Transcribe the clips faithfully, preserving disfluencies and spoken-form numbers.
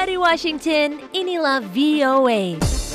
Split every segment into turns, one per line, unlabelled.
Dari Washington, inilah V O A.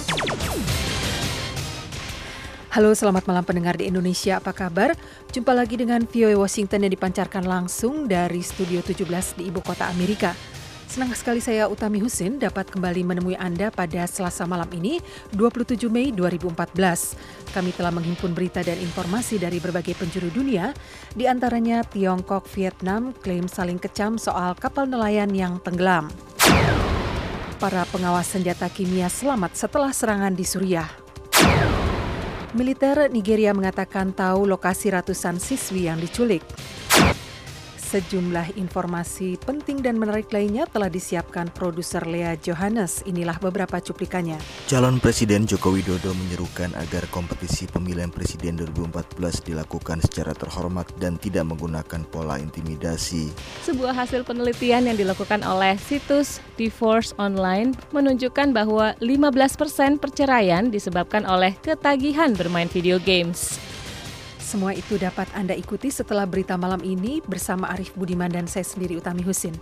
Halo, selamat malam pendengar di Indonesia, apa kabar? Jumpa lagi dengan V O A Washington yang dipancarkan langsung dari Studio tujuh belas di Ibu Kota Amerika. Senang sekali saya Utami Husin dapat kembali menemui Anda pada Selasa malam ini, dua puluh tujuh Mei dua ribu empat belas. Kami telah menghimpun berita dan informasi dari berbagai penjuru dunia, di antaranya Tiongkok, Vietnam klaim saling kecam soal kapal nelayan yang tenggelam. Para pengawas senjata kimia selamat setelah serangan di Suriah. Militer Nigeria mengatakan tahu lokasi ratusan siswi yang diculik. Sejumlah informasi penting dan menarik lainnya telah disiapkan produser Lea Johannes. Inilah beberapa cuplikannya.
Calon Presiden Joko Widodo menyerukan agar kompetisi pemilihan presiden dua ribu empat belas dilakukan secara terhormat dan tidak menggunakan pola intimidasi.
Sebuah hasil penelitian yang dilakukan oleh situs Divorce Online menunjukkan bahwa lima belas persen perceraian disebabkan oleh ketagihan bermain video games.
Semua itu dapat Anda ikuti setelah berita malam ini bersama Arif Budiman dan saya sendiri Utami Husin.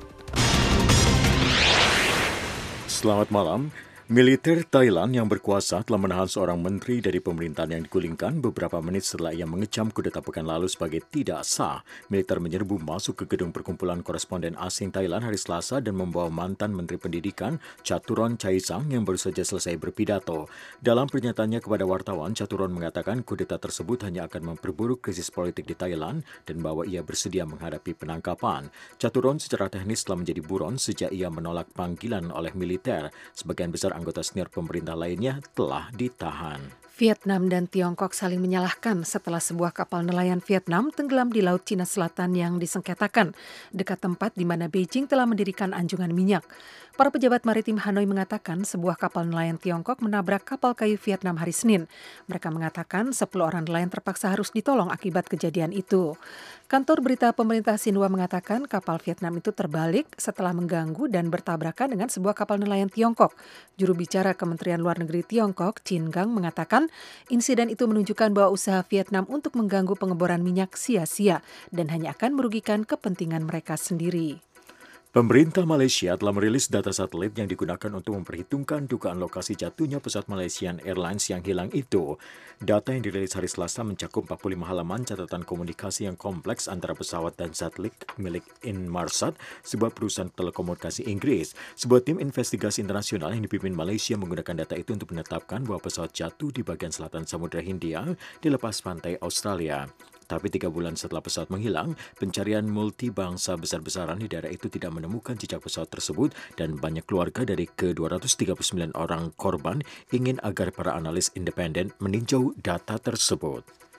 Selamat malam. Militer Thailand yang berkuasa telah menahan seorang menteri dari pemerintahan yang digulingkan beberapa menit setelah ia mengecam kudeta pekan lalu sebagai tidak sah. Militer menyerbu masuk ke gedung perkumpulan koresponden asing Thailand hari Selasa dan membawa mantan Menteri Pendidikan Chaturon Chaisang yang baru saja selesai berpidato. Dalam pernyataannya kepada wartawan, Chaturon mengatakan kudeta tersebut hanya akan memperburuk krisis politik di Thailand dan bahwa ia bersedia menghadapi penangkapan. Chaturon secara teknis telah menjadi buron sejak ia menolak panggilan oleh militer. Sebagian besar anggota senior pemerintah lainnya telah ditahan.
Vietnam dan Tiongkok saling menyalahkan setelah sebuah kapal nelayan Vietnam tenggelam di Laut Cina Selatan yang disengketakan, dekat tempat di mana Beijing telah mendirikan anjungan minyak. Para pejabat maritim Hanoi mengatakan sebuah kapal nelayan Tiongkok menabrak kapal kayu Vietnam hari Senin. Mereka mengatakan sepuluh orang nelayan terpaksa harus ditolong akibat kejadian itu. Kantor berita pemerintah Xinhua mengatakan kapal Vietnam itu terbalik setelah mengganggu dan bertabrakan dengan sebuah kapal nelayan Tiongkok. Juru bicara Kementerian Luar Negeri Tiongkok, Qin Gang, mengatakan insiden itu menunjukkan bahwa usaha Vietnam untuk mengganggu pengeboran minyak sia-sia dan hanya akan merugikan kepentingan mereka sendiri.
Pemerintah Malaysia telah merilis data satelit yang digunakan untuk memperhitungkan dugaan lokasi jatuhnya pesawat Malaysian Airlines yang hilang itu. Data yang dirilis hari Selasa mencakup empat puluh lima halaman catatan komunikasi yang kompleks antara pesawat dan satelit milik Inmarsat, sebuah perusahaan telekomunikasi Inggris. Sebuah tim investigasi internasional yang dipimpin Malaysia menggunakan data itu untuk menetapkan bahwa pesawat jatuh di bagian selatan Samudra Hindia di lepas pantai Australia. Tapi tiga bulan setelah pesawat menghilang, pencarian multibangsa besar-besaran di daerah itu tidak menemukan jejak pesawat tersebut dan banyak keluarga dari ke dua ratus tiga puluh sembilan orang korban ingin agar para analis independen meninjau data tersebut.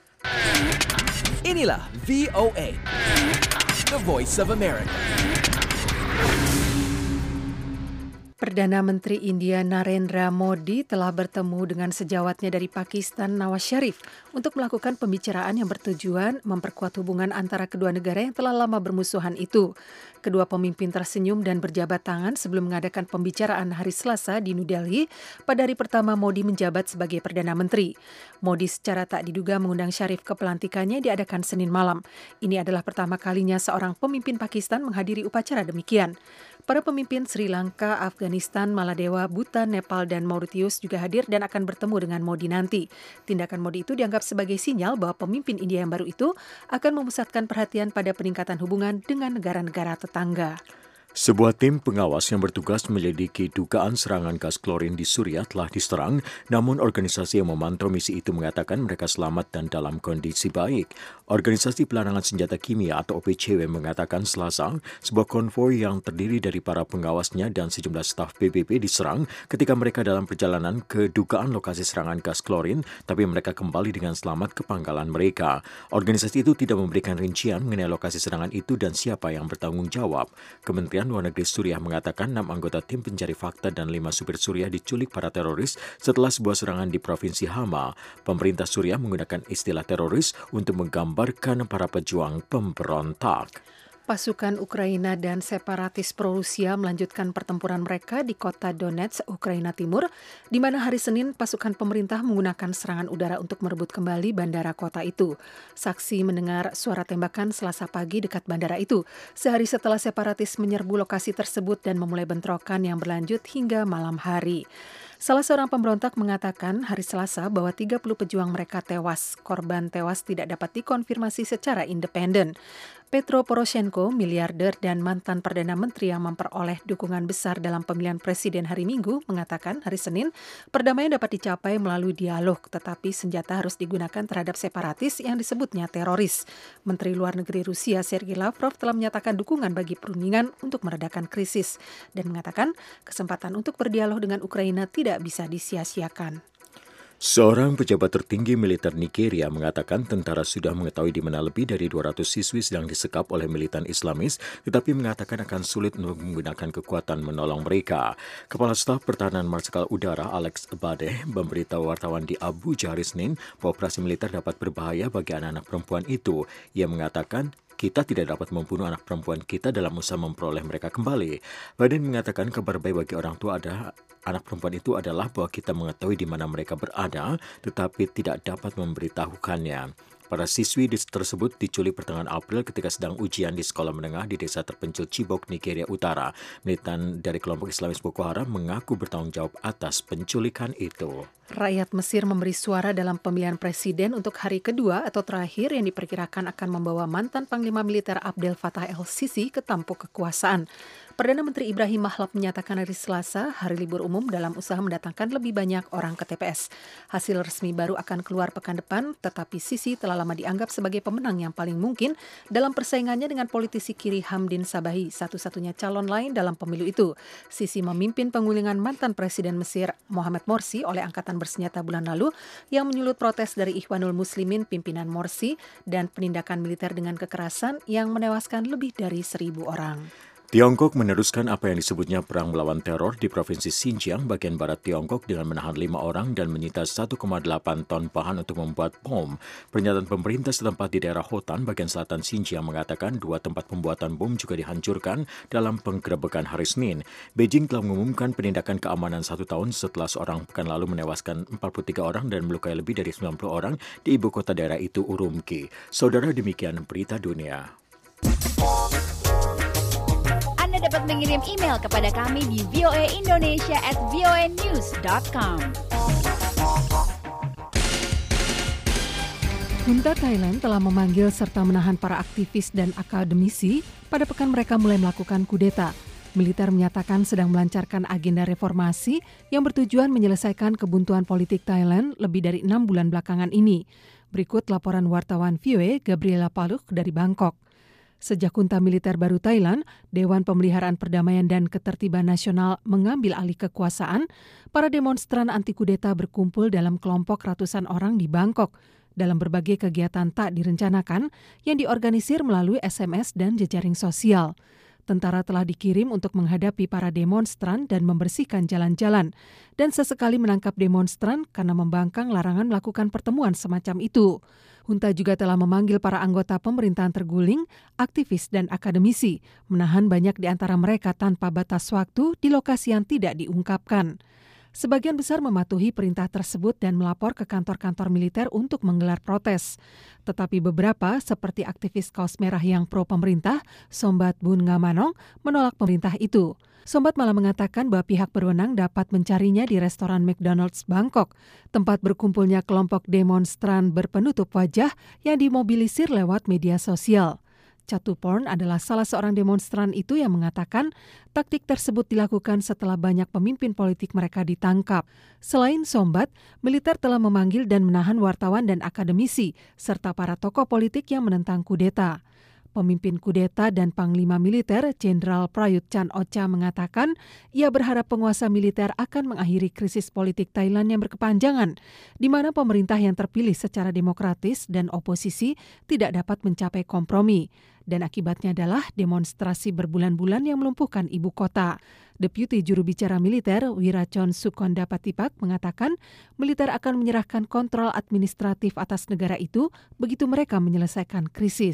Inilah V O A, The Voice of America.
Perdana Menteri India Narendra Modi telah bertemu dengan sejawatnya dari Pakistan Nawaz Sharif untuk melakukan pembicaraan yang bertujuan memperkuat hubungan antara kedua negara yang telah lama bermusuhan itu. Kedua pemimpin tersenyum dan berjabat tangan sebelum mengadakan pembicaraan hari Selasa di New Delhi pada hari pertama Modi menjabat sebagai Perdana Menteri. Modi secara tak diduga mengundang Sharif ke pelantikannya diadakan Senin malam. Ini adalah pertama kalinya seorang pemimpin Pakistan menghadiri upacara demikian. Para pemimpin Sri Lanka, Afghanistan, Maladewa, Bhutan, Nepal, dan Mauritius juga hadir dan akan bertemu dengan Modi nanti. Tindakan Modi itu dianggap sebagai sinyal bahwa pemimpin India yang baru itu akan memusatkan perhatian pada peningkatan hubungan dengan negara-negara tetangga.
Sebuah tim pengawas yang bertugas menyelidiki dugaan serangan gas klorin di Suriah telah diserang, namun organisasi yang memantau misi itu mengatakan mereka selamat dan dalam kondisi baik. Organisasi Pelarangan Senjata Kimia atau O P C W mengatakan Selasa, sebuah konvoi yang terdiri dari para pengawasnya dan sejumlah staf P B B diserang ketika mereka dalam perjalanan ke dugaan lokasi serangan gas klorin, tapi mereka kembali dengan selamat ke pangkalan mereka. Organisasi itu tidak memberikan rincian mengenai lokasi serangan itu dan siapa yang bertanggung jawab. Kementerian Luar Negeri Suriah mengatakan enam anggota tim pencari fakta dan lima supir Suriah diculik para teroris setelah sebuah serangan di Provinsi Hama. Pemerintah Suriah menggunakan istilah teroris untuk menggambarkan para pejuang pemberontak.
Pasukan Ukraina dan separatis pro-Rusia melanjutkan pertempuran mereka di kota Donetsk, Ukraina Timur, di mana hari Senin pasukan pemerintah menggunakan serangan udara untuk merebut kembali bandara kota itu. Saksi mendengar suara tembakan Selasa pagi dekat bandara itu, sehari setelah separatis menyerbu lokasi tersebut dan memulai bentrokan yang berlanjut hingga malam hari. Salah seorang pemberontak mengatakan hari Selasa bahwa tiga puluh pejuang mereka tewas. Korban tewas tidak dapat dikonfirmasi secara independen. Petro Poroshenko, miliarder dan mantan Perdana Menteri yang memperoleh dukungan besar dalam pemilihan presiden hari Minggu, mengatakan hari Senin perdamaian dapat dicapai melalui dialog, tetapi senjata harus digunakan terhadap separatis yang disebutnya teroris. Menteri Luar Negeri Rusia Sergei Lavrov telah menyatakan dukungan bagi perundingan untuk meredakan krisis dan mengatakan kesempatan untuk berdialog dengan Ukraina tidak bisa disia-siakan.
Seorang pejabat tertinggi militer Nigeria mengatakan tentara sudah mengetahui di mana lebih dari dua ratus siswi sedang disekap oleh militan Islamis, tetapi mengatakan akan sulit untuk menggunakan kekuatan menolong mereka. Kepala Staf Pertahanan Marsikal Udara Alex Badeh memberitahu wartawan di Abuja hari Senin bahwa operasi militer dapat berbahaya bagi anak-anak perempuan itu. Ia mengatakan, kita tidak dapat membunuh anak perempuan kita dalam usaha memperoleh mereka kembali. Biden mengatakan kabar baik bagi orang tua ada anak perempuan itu adalah bahwa kita mengetahui di mana mereka berada, tetapi tidak dapat memberitahukannya. Para siswi tersebut diculik pertengahan April ketika sedang ujian di sekolah menengah di desa terpencil Chibok, Nigeria Utara. Militan dari kelompok Islamis Boko Haram mengaku bertanggung jawab atas penculikan itu.
Rakyat Mesir memberi suara dalam pemilihan presiden untuk hari kedua atau terakhir yang diperkirakan akan membawa mantan Panglima Militer Abdel Fattah el-Sisi ke tampuk kekuasaan. Perdana Menteri Ibrahim Mahlab menyatakan hari Selasa hari libur umum dalam usaha mendatangkan lebih banyak orang ke T P S. Hasil resmi baru akan keluar pekan depan, tetapi Sisi telah lama dianggap sebagai pemenang yang paling mungkin dalam persaingannya dengan politisi kiri Hamdin Sabahi, satu-satunya calon lain dalam pemilu itu. Sisi memimpin pengulingan mantan Presiden Mesir Mohamed Morsi oleh Angkatan Bersenjata bulan lalu yang menyulut protes dari Ikhwanul Muslimin pimpinan Morsi dan penindakan militer dengan kekerasan yang menewaskan lebih dari seribu orang.
Tiongkok meneruskan apa yang disebutnya perang melawan teror di Provinsi Xinjiang, bagian barat Tiongkok dengan menahan lima orang dan menyita satu koma delapan ton bahan untuk membuat bom. Pernyataan pemerintah setempat di daerah Hotan, bagian selatan Xinjiang mengatakan dua tempat pembuatan bom juga dihancurkan dalam penggerebekan hari Senin. Beijing telah mengumumkan penindakan keamanan satu tahun setelah seorang pekan lalu menewaskan empat puluh tiga orang dan melukai lebih dari sembilan puluh orang di ibu kota daerah itu, Urumqi. Saudara, demikian berita dunia.
Anda dapat mengirim email kepada kami di voaindonesia at voanews dot com.
Junta Thailand telah memanggil serta menahan para aktivis dan akademisi pada pekan mereka mulai melakukan kudeta. Militer menyatakan sedang melancarkan agenda reformasi yang bertujuan menyelesaikan kebuntuan politik Thailand lebih dari enam bulan belakangan ini. Berikut laporan wartawan V O A Gabriela Paluk dari Bangkok. Sejak junta militer baru Thailand, Dewan Pemeliharaan Perdamaian dan Ketertiban Nasional mengambil alih kekuasaan, para demonstran anti-kudeta berkumpul dalam kelompok ratusan orang di Bangkok dalam berbagai kegiatan tak direncanakan yang diorganisir melalui S M S dan jejaring sosial. Tentara telah dikirim untuk menghadapi para demonstran dan membersihkan jalan-jalan, dan sesekali menangkap demonstran karena membangkang larangan melakukan pertemuan semacam itu. Junta juga telah memanggil para anggota pemerintahan terguling, aktivis dan akademisi, menahan banyak di antara mereka tanpa batas waktu di lokasi yang tidak diungkapkan. Sebagian besar mematuhi perintah tersebut dan melapor ke kantor-kantor militer untuk menggelar protes. Tetapi beberapa, seperti aktivis kaos merah yang pro-pemerintah, Sombat Bun Ngamanong, menolak pemerintah itu. Sombat malah mengatakan bahwa pihak berwenang dapat mencarinya di restoran McDonald's Bangkok, tempat berkumpulnya kelompok demonstran berpenutup wajah yang dimobilisir lewat media sosial. Chatuporn adalah salah seorang demonstran itu yang mengatakan taktik tersebut dilakukan setelah banyak pemimpin politik mereka ditangkap. Selain Sombat, militer telah memanggil dan menahan wartawan dan akademisi, serta para tokoh politik yang menentang kudeta. Pemimpin kudeta dan Panglima Militer Jenderal Prayut Chan-o-cha mengatakan ia berharap penguasa militer akan mengakhiri krisis politik Thailand yang berkepanjangan, di mana pemerintah yang terpilih secara demokratis dan oposisi tidak dapat mencapai kompromi. Dan akibatnya adalah demonstrasi berbulan-bulan yang melumpuhkan ibu kota. Deputi juru bicara militer Wirachon Sukondapatipak mengatakan militer akan menyerahkan kontrol administratif atas negara itu begitu mereka menyelesaikan krisis.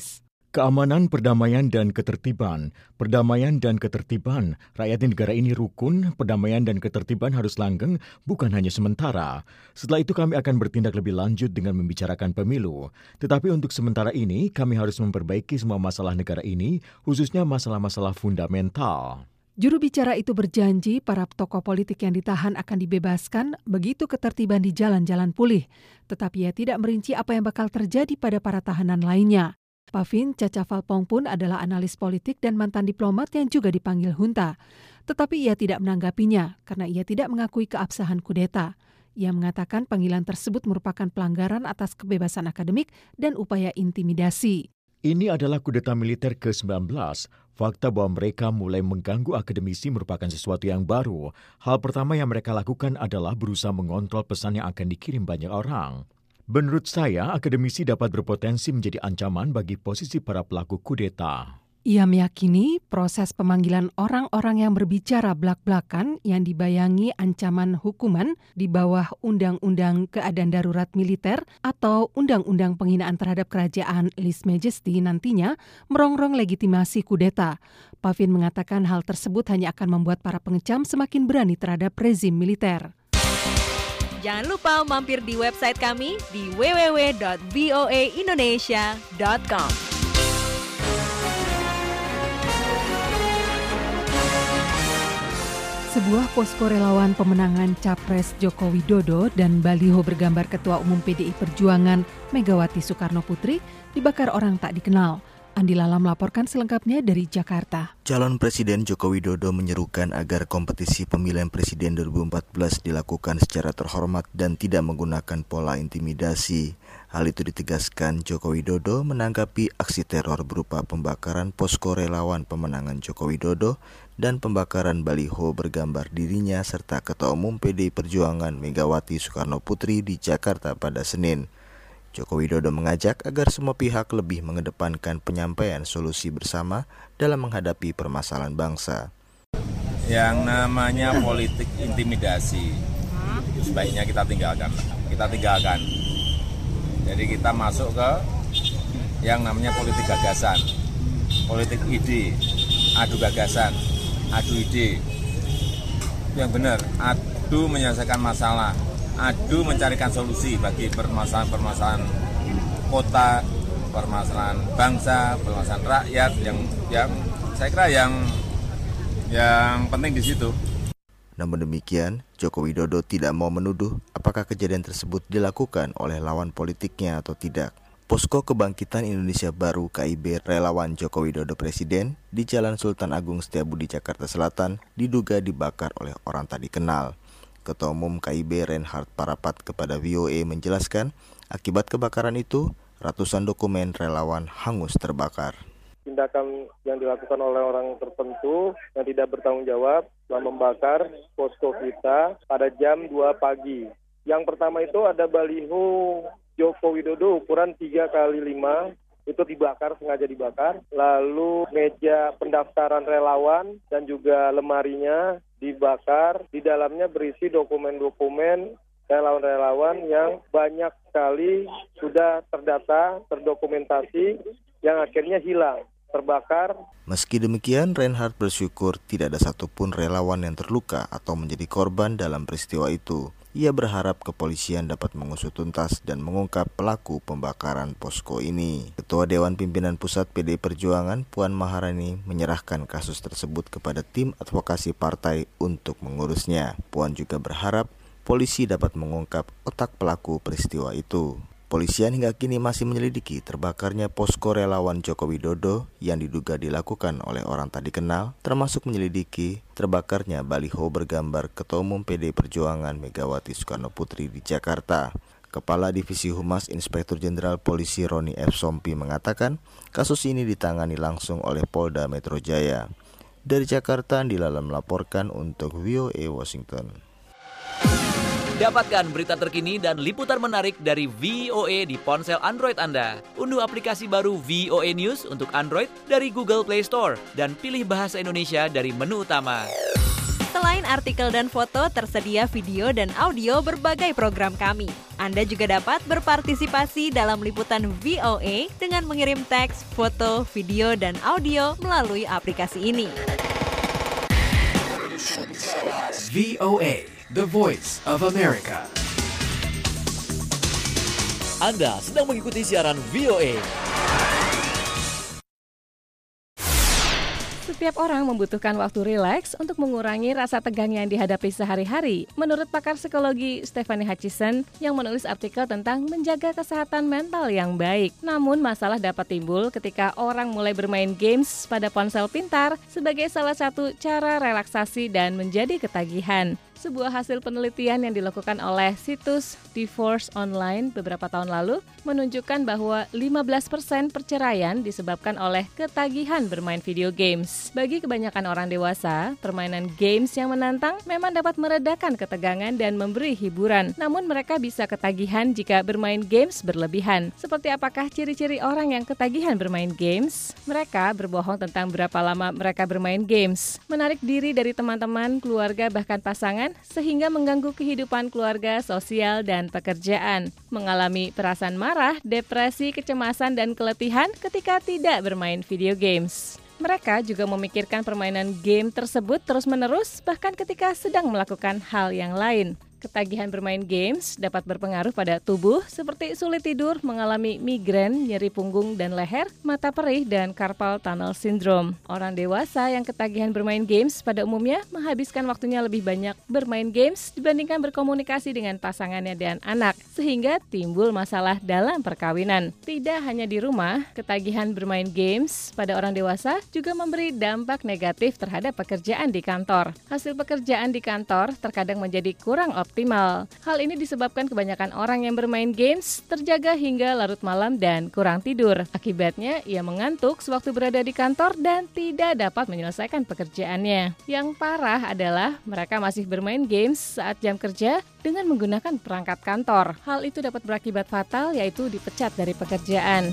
Keamanan, perdamaian, dan ketertiban. Perdamaian dan ketertiban. Rakyat di negara ini rukun, perdamaian dan ketertiban harus langgeng, bukan hanya sementara. Setelah itu kami akan bertindak lebih lanjut dengan membicarakan pemilu. Tetapi untuk sementara ini, kami harus memperbaiki semua masalah negara ini, khususnya masalah-masalah fundamental.
Juru bicara itu berjanji para tokoh politik yang ditahan akan dibebaskan begitu ketertiban di jalan-jalan pulih. Tetapi ia tidak merinci apa yang bakal terjadi pada para tahanan lainnya. Pavin Cacavalpong pun adalah analis politik dan mantan diplomat yang juga dipanggil junta. Tetapi ia tidak menanggapinya karena ia tidak mengakui keabsahan kudeta. Ia mengatakan panggilan tersebut merupakan pelanggaran atas kebebasan akademik dan upaya intimidasi.
Ini adalah kudeta militer ke sembilan belas. Fakta bahwa mereka mulai mengganggu akademisi merupakan sesuatu yang baru. Hal pertama yang mereka lakukan adalah berusaha mengontrol pesan yang akan dikirim banyak orang. Menurut saya, akademisi dapat berpotensi menjadi ancaman bagi posisi para pelaku kudeta.
Ia meyakini proses pemanggilan orang-orang yang berbicara blak-blakan yang dibayangi ancaman hukuman di bawah Undang-Undang Keadaan Darurat Militer atau Undang-Undang Penghinaan Terhadap Kerajaan Lese Majesty nantinya merongrong legitimasi kudeta. Pavin mengatakan hal tersebut hanya akan membuat para pengecam semakin berani terhadap rezim militer.
Jangan lupa mampir di website kami di w w w dot v o a indonesia dot com.
Sebuah posko relawan pemenangan Capres Joko Widodo dan baliho bergambar Ketua Umum P D I Perjuangan Megawati Soekarno Putri dibakar orang tak dikenal. Andi Lala melaporkan selengkapnya dari Jakarta.
Calon Presiden Joko Widodo menyerukan agar kompetisi pemilihan presiden dua ribu empat belas dilakukan secara terhormat dan tidak menggunakan pola intimidasi. Hal itu ditegaskan Joko Widodo menanggapi aksi teror berupa pembakaran posko relawan pemenangan Joko Widodo dan pembakaran baliho bergambar dirinya serta Ketua Umum P D I Perjuangan Megawati Soekarno Putri di Jakarta pada Senin. Joko Widodo mengajak agar semua pihak lebih mengedepankan penyampaian solusi bersama dalam menghadapi permasalahan bangsa.
Yang namanya politik intimidasi, sebaiknya kita tinggalkan. Kita tinggalkan. Jadi kita masuk ke yang namanya politik gagasan, politik ide, adu gagasan, adu ide. Yang benar, adu menyelesaikan masalah. Adu mencarikan solusi bagi permasalahan-permasalahan kota, permasalahan bangsa, permasalahan rakyat yang yang saya kira yang yang penting di situ.
Namun demikian, Joko Widodo tidak mau menuduh apakah kejadian tersebut dilakukan oleh lawan politiknya atau tidak. Posko Kebangkitan Indonesia Baru K I B relawan Joko Widodo Presiden di Jalan Sultan Agung Setiabudi Jakarta Selatan diduga dibakar oleh orang tak dikenal. Ketua Umum K I B Reinhard Parapat kepada V O A menjelaskan, akibat kebakaran itu, ratusan dokumen relawan hangus terbakar.
Tindakan yang dilakukan oleh orang tertentu yang tidak bertanggung jawab telah membakar posko kita pada jam dua pagi. Yang pertama itu ada baliho Joko Widodo ukuran tiga kali lima, itu dibakar, sengaja dibakar. Lalu meja pendaftaran relawan dan juga lemarinya dibakar. Di dalamnya berisi dokumen-dokumen relawan-relawan yang banyak sekali sudah terdata, terdokumentasi, yang akhirnya hilang, terbakar.
Meski demikian, Reinhard bersyukur tidak ada satupun relawan yang terluka atau menjadi korban dalam peristiwa itu. Ia berharap kepolisian dapat mengusut tuntas dan mengungkap pelaku pembakaran posko ini. Ketua Dewan Pimpinan Pusat P D I Perjuangan, Puan Maharani, menyerahkan kasus tersebut kepada tim advokasi partai untuk mengurusnya. Puan juga berharap polisi dapat mengungkap otak pelaku peristiwa itu. Polisian hingga kini masih menyelidiki terbakarnya posko relawan Joko Widodo yang diduga dilakukan oleh orang tak dikenal, termasuk menyelidiki terbakarnya baliho bergambar Ketua Umum P D I Perjuangan Megawati Soekarno Putri di Jakarta. Kepala Divisi Humas Inspektur Jenderal Polisi Roni F. Sompi mengatakan kasus ini ditangani langsung oleh Polda Metro Jaya. Dari Jakarta, Andila melaporkan untuk V O A Washington.
Dapatkan berita terkini dan liputan menarik dari V O A di ponsel Android Anda. Unduh aplikasi baru V O A News untuk Android dari Google Play Store dan pilih bahasa Indonesia dari menu utama.
Selain artikel dan foto, tersedia video dan audio berbagai program kami. Anda juga dapat berpartisipasi dalam liputan V O A dengan mengirim teks, foto, video, dan audio melalui aplikasi ini.
V O A, The Voice of America.
Anda sedang mengikuti siaran V O A.
Setiap orang membutuhkan waktu rileks untuk mengurangi rasa tegang yang dihadapi sehari-hari. Menurut pakar psikologi Stephanie Hutchison yang menulis artikel tentang menjaga kesehatan mental yang baik. Namun masalah dapat timbul ketika orang mulai bermain games pada ponsel pintar sebagai salah satu cara relaksasi dan menjadi ketagihan. Sebuah hasil penelitian yang dilakukan oleh situs Divorce Online beberapa tahun lalu menunjukkan bahwa lima belas persen perceraian disebabkan oleh ketagihan bermain video games. Bagi kebanyakan orang dewasa, permainan games yang menantang memang dapat meredakan ketegangan dan memberi hiburan. Namun mereka bisa ketagihan jika bermain games berlebihan. Seperti apakah ciri-ciri orang yang ketagihan bermain games? Mereka berbohong tentang berapa lama mereka bermain games, menarik diri dari teman-teman, keluarga, bahkan pasangan, sehingga mengganggu kehidupan keluarga, sosial, dan pekerjaan. Mengalami perasaan marah, depresi, kecemasan, dan keletihan ketika tidak bermain video games. Mereka juga memikirkan permainan game tersebut terus-menerus, bahkan ketika sedang melakukan hal yang lain. Ketagihan bermain games dapat berpengaruh pada tubuh seperti sulit tidur, mengalami migrain, nyeri punggung dan leher, mata perih, dan carpal tunnel syndrome. Orang dewasa yang ketagihan bermain games pada umumnya menghabiskan waktunya lebih banyak bermain games dibandingkan berkomunikasi dengan pasangannya dan anak, sehingga timbul masalah dalam perkawinan. Tidak hanya di rumah, ketagihan bermain games pada orang dewasa juga memberi dampak negatif terhadap pekerjaan di kantor. Hasil pekerjaan di kantor terkadang menjadi kurang optimal. Optimal. Hal ini disebabkan kebanyakan orang yang bermain games terjaga hingga larut malam dan kurang tidur. Akibatnya, ia mengantuk sewaktu berada di kantor dan tidak dapat menyelesaikan pekerjaannya. Yang parah adalah mereka masih bermain games saat jam kerja dengan menggunakan perangkat kantor. Hal itu dapat berakibat fatal, yaitu dipecat dari pekerjaan.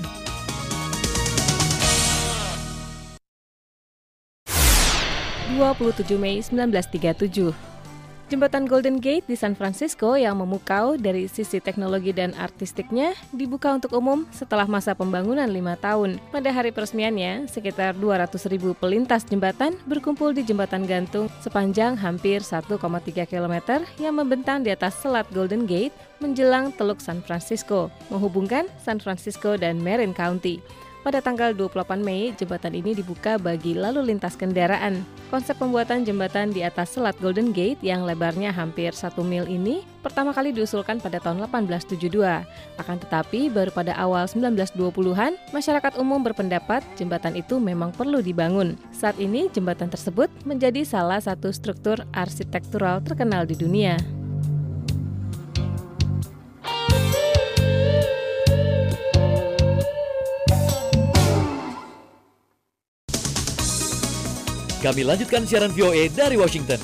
dua puluh tujuh Mei seribu sembilan ratus tiga puluh tujuh. Jembatan Golden Gate di San Francisco yang memukau dari sisi teknologi dan artistiknya dibuka untuk umum setelah masa pembangunan lima tahun. Pada hari peresmiannya, sekitar dua ratus ribu pelintas jembatan berkumpul di jembatan gantung sepanjang hampir satu koma tiga kilometer yang membentang di atas selat Golden Gate menjelang Teluk San Francisco, menghubungkan San Francisco dan Marin County. Pada tanggal dua puluh delapan Mei, jembatan ini dibuka bagi lalu lintas kendaraan. Konsep pembuatan jembatan di atas selat Golden Gate yang lebarnya hampir satu mil ini pertama kali diusulkan pada tahun delapan belas tujuh puluh dua. Akan tetapi, baru pada awal sembilan belas dua puluhan, masyarakat umum berpendapat jembatan itu memang perlu dibangun. Saat ini, jembatan tersebut menjadi salah satu struktur arsitektural terkenal di dunia.
Kami lanjutkan siaran V O A dari Washington.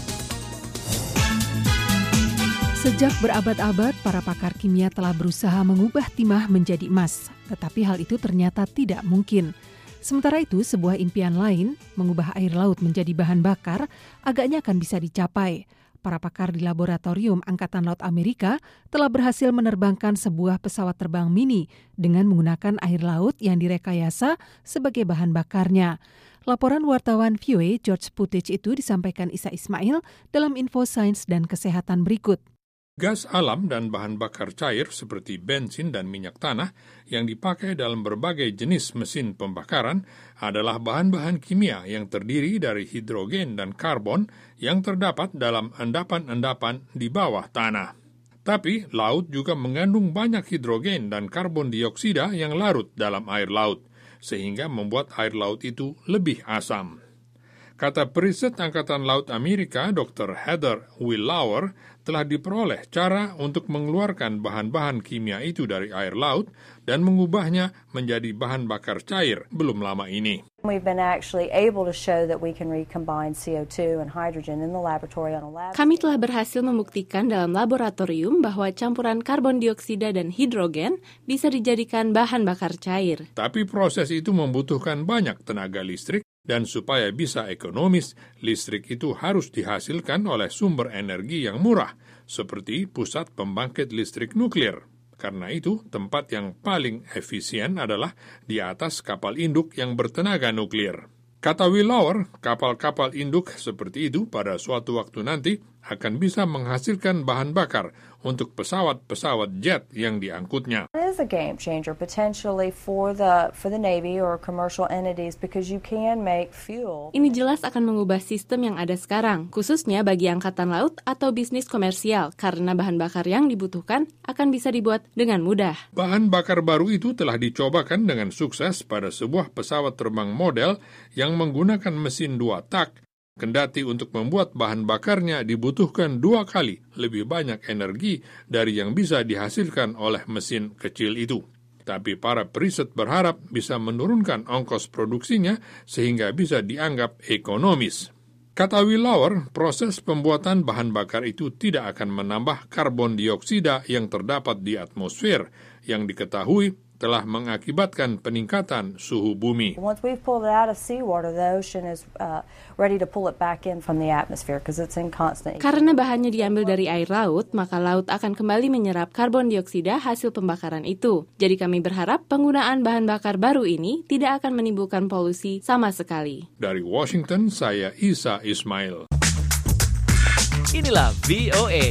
Sejak berabad-abad, para pakar kimia telah berusaha mengubah timah menjadi emas. Tetapi hal itu ternyata tidak mungkin. Sementara itu, sebuah impian lain, mengubah air laut menjadi bahan bakar, agaknya akan bisa dicapai. Para pakar di Laboratorium Angkatan Laut Amerika telah berhasil menerbangkan sebuah pesawat terbang mini dengan menggunakan air laut yang direkayasa sebagai bahan bakarnya. Laporan wartawan V O A George Putic itu disampaikan Isa Ismail dalam Info Sains dan Kesehatan berikut.
Gas alam dan bahan bakar cair seperti bensin dan minyak tanah yang dipakai dalam berbagai jenis mesin pembakaran adalah bahan-bahan kimia yang terdiri dari hidrogen dan karbon yang terdapat dalam endapan-endapan di bawah tanah. Tapi laut juga mengandung banyak hidrogen dan karbon dioksida yang larut dalam air laut, sehingga membuat air laut itu lebih asam. Kata periset Angkatan Laut Amerika, doktor Heather Willauer, telah diperoleh cara untuk mengeluarkan bahan-bahan kimia itu dari air laut dan mengubahnya menjadi bahan bakar cair belum lama ini.
We've been actually able to show that we can recombine C O two and hydrogen in the laboratory on a lab.
Kami telah berhasil membuktikan dalam laboratorium bahwa campuran karbon dioksida dan hidrogen bisa dijadikan bahan bakar cair.
Tapi proses itu membutuhkan banyak tenaga listrik, dan supaya bisa ekonomis, listrik itu harus dihasilkan oleh sumber energi yang murah, seperti pusat pembangkit listrik nuklir. Karena itu, tempat yang paling efisien adalah di atas kapal induk yang bertenaga nuklir. Kata Willauer, kapal-kapal induk seperti itu pada suatu waktu nanti akan bisa menghasilkan bahan bakar untuk pesawat-pesawat jet yang diangkutnya.
It is a game changer potentially for the for the Navy or commercial entities because you can make fuel.
Ini jelas akan mengubah sistem yang ada sekarang, khususnya bagi angkatan laut atau bisnis komersial, karena bahan bakar yang dibutuhkan akan bisa dibuat dengan mudah.
Bahan bakar baru itu telah dicobakan dengan sukses pada sebuah pesawat terbang model yang menggunakan mesin dua tak. Kendati untuk membuat bahan bakarnya dibutuhkan dua kali lebih banyak energi dari yang bisa dihasilkan oleh mesin kecil itu. Tapi para periset berharap bisa menurunkan ongkos produksinya sehingga bisa dianggap ekonomis. Kata Willauer, proses pembuatan bahan bakar itu tidak akan menambah karbon dioksida yang terdapat di atmosfer yang diketahui telah mengakibatkan peningkatan suhu bumi.
Once we've pulled it out of seawater, the ocean is uh, ready to pull it back in from the atmosphere because it's in constant.
Karena bahannya diambil dari air laut, maka laut akan kembali menyerap karbon dioksida hasil pembakaran itu. Jadi kami berharap penggunaan bahan bakar baru ini tidak akan menimbulkan polusi sama sekali.
Dari Washington, saya Isa Ismail.
Inilah V O A.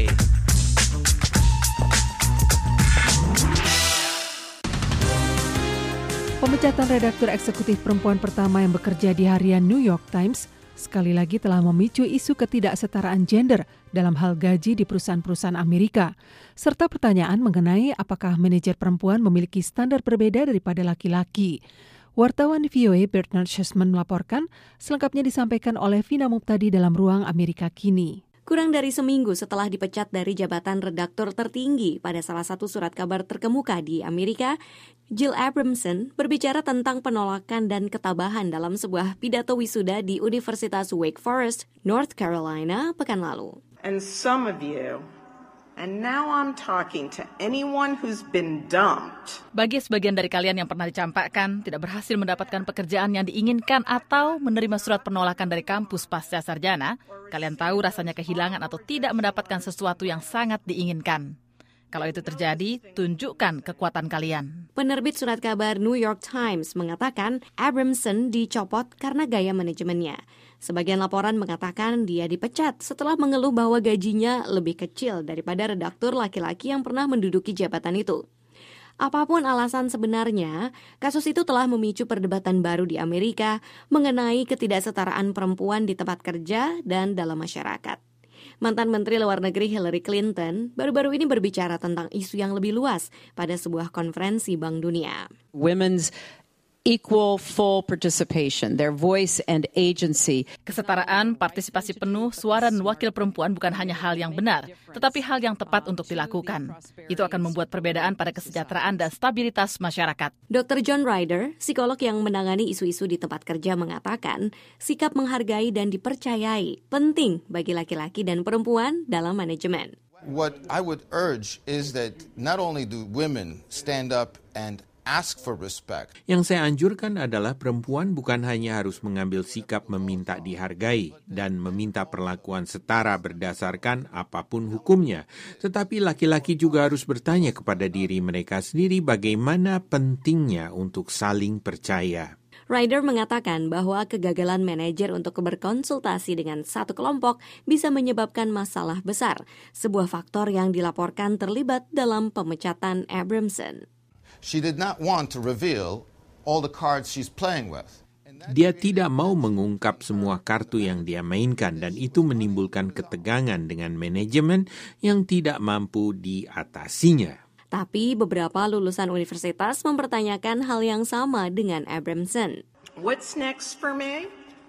Pemecatan redaktur eksekutif perempuan pertama yang bekerja di harian New York Times sekali lagi telah memicu isu ketidaksetaraan gender dalam hal gaji di perusahaan-perusahaan Amerika, serta pertanyaan mengenai apakah manajer perempuan memiliki standar berbeda daripada laki-laki. Wartawan V O A Bernard Schussman melaporkan, selengkapnya disampaikan oleh Vina Muptadi dalam Ruang Amerika Kini.
Kurang dari seminggu setelah dipecat dari jabatan redaktur tertinggi pada salah satu surat kabar terkemuka di Amerika, Jill Abramson berbicara tentang penolakan dan ketabahan dalam sebuah pidato wisuda di Universitas Wake Forest, North Carolina, pekan lalu.
And some of you, and now I'm talking to anyone who's been dumped.
Bagi sebagian dari kalian yang pernah dicampakkan, tidak berhasil mendapatkan pekerjaan yang diinginkan atau menerima surat penolakan dari kampus pasca sarjana, kalian tahu rasanya kehilangan atau tidak mendapatkan sesuatu yang sangat diinginkan. Kalau itu terjadi, tunjukkan kekuatan kalian.
Penerbit surat kabar New York Times mengatakan Abramson dicopot karena gaya manajemennya. Sebagian laporan mengatakan dia dipecat setelah mengeluh bahwa gajinya lebih kecil daripada redaktur laki-laki yang pernah menduduki jabatan itu. Apapun alasan sebenarnya, kasus itu telah memicu perdebatan baru di Amerika mengenai ketidaksetaraan perempuan di tempat kerja dan dalam masyarakat. Mantan Menteri Luar Negeri Hillary Clinton baru-baru ini berbicara tentang isu yang lebih luas pada sebuah konferensi Bank Dunia.
Women's equal full participation, their voice and agency.
Kesetaraan, partisipasi penuh, suara dan wakil perempuan bukan hanya hal yang benar, tetapi hal yang tepat untuk dilakukan. Itu akan membuat perbedaan pada kesejahteraan dan stabilitas masyarakat.
dokter John Ryder, psikolog yang menangani isu-isu di tempat kerja, mengatakan sikap menghargai dan dipercayai penting bagi laki-laki dan perempuan dalam manajemen.
What I would urge is that not only do women stand up and ask for respect.
Yang saya anjurkan adalah perempuan bukan hanya harus mengambil sikap meminta dihargai dan meminta perlakuan setara berdasarkan apapun hukumnya, tetapi laki-laki juga harus bertanya kepada diri mereka sendiri bagaimana pentingnya untuk saling percaya.
Ryder mengatakan bahwa kegagalan manajer untuk berkonsultasi dengan satu kelompok bisa menyebabkan masalah besar, sebuah faktor yang dilaporkan terlibat dalam pemecatan Abramson.
She did not want to reveal all the cards she's playing with.
Dia tidak mau mengungkap semua kartu yang dia mainkan dan itu menimbulkan ketegangan dengan manajemen yang tidak mampu diatasinya.
Tapi beberapa lulusan universitas mempertanyakan hal yang sama dengan Abramson.
What's next for me?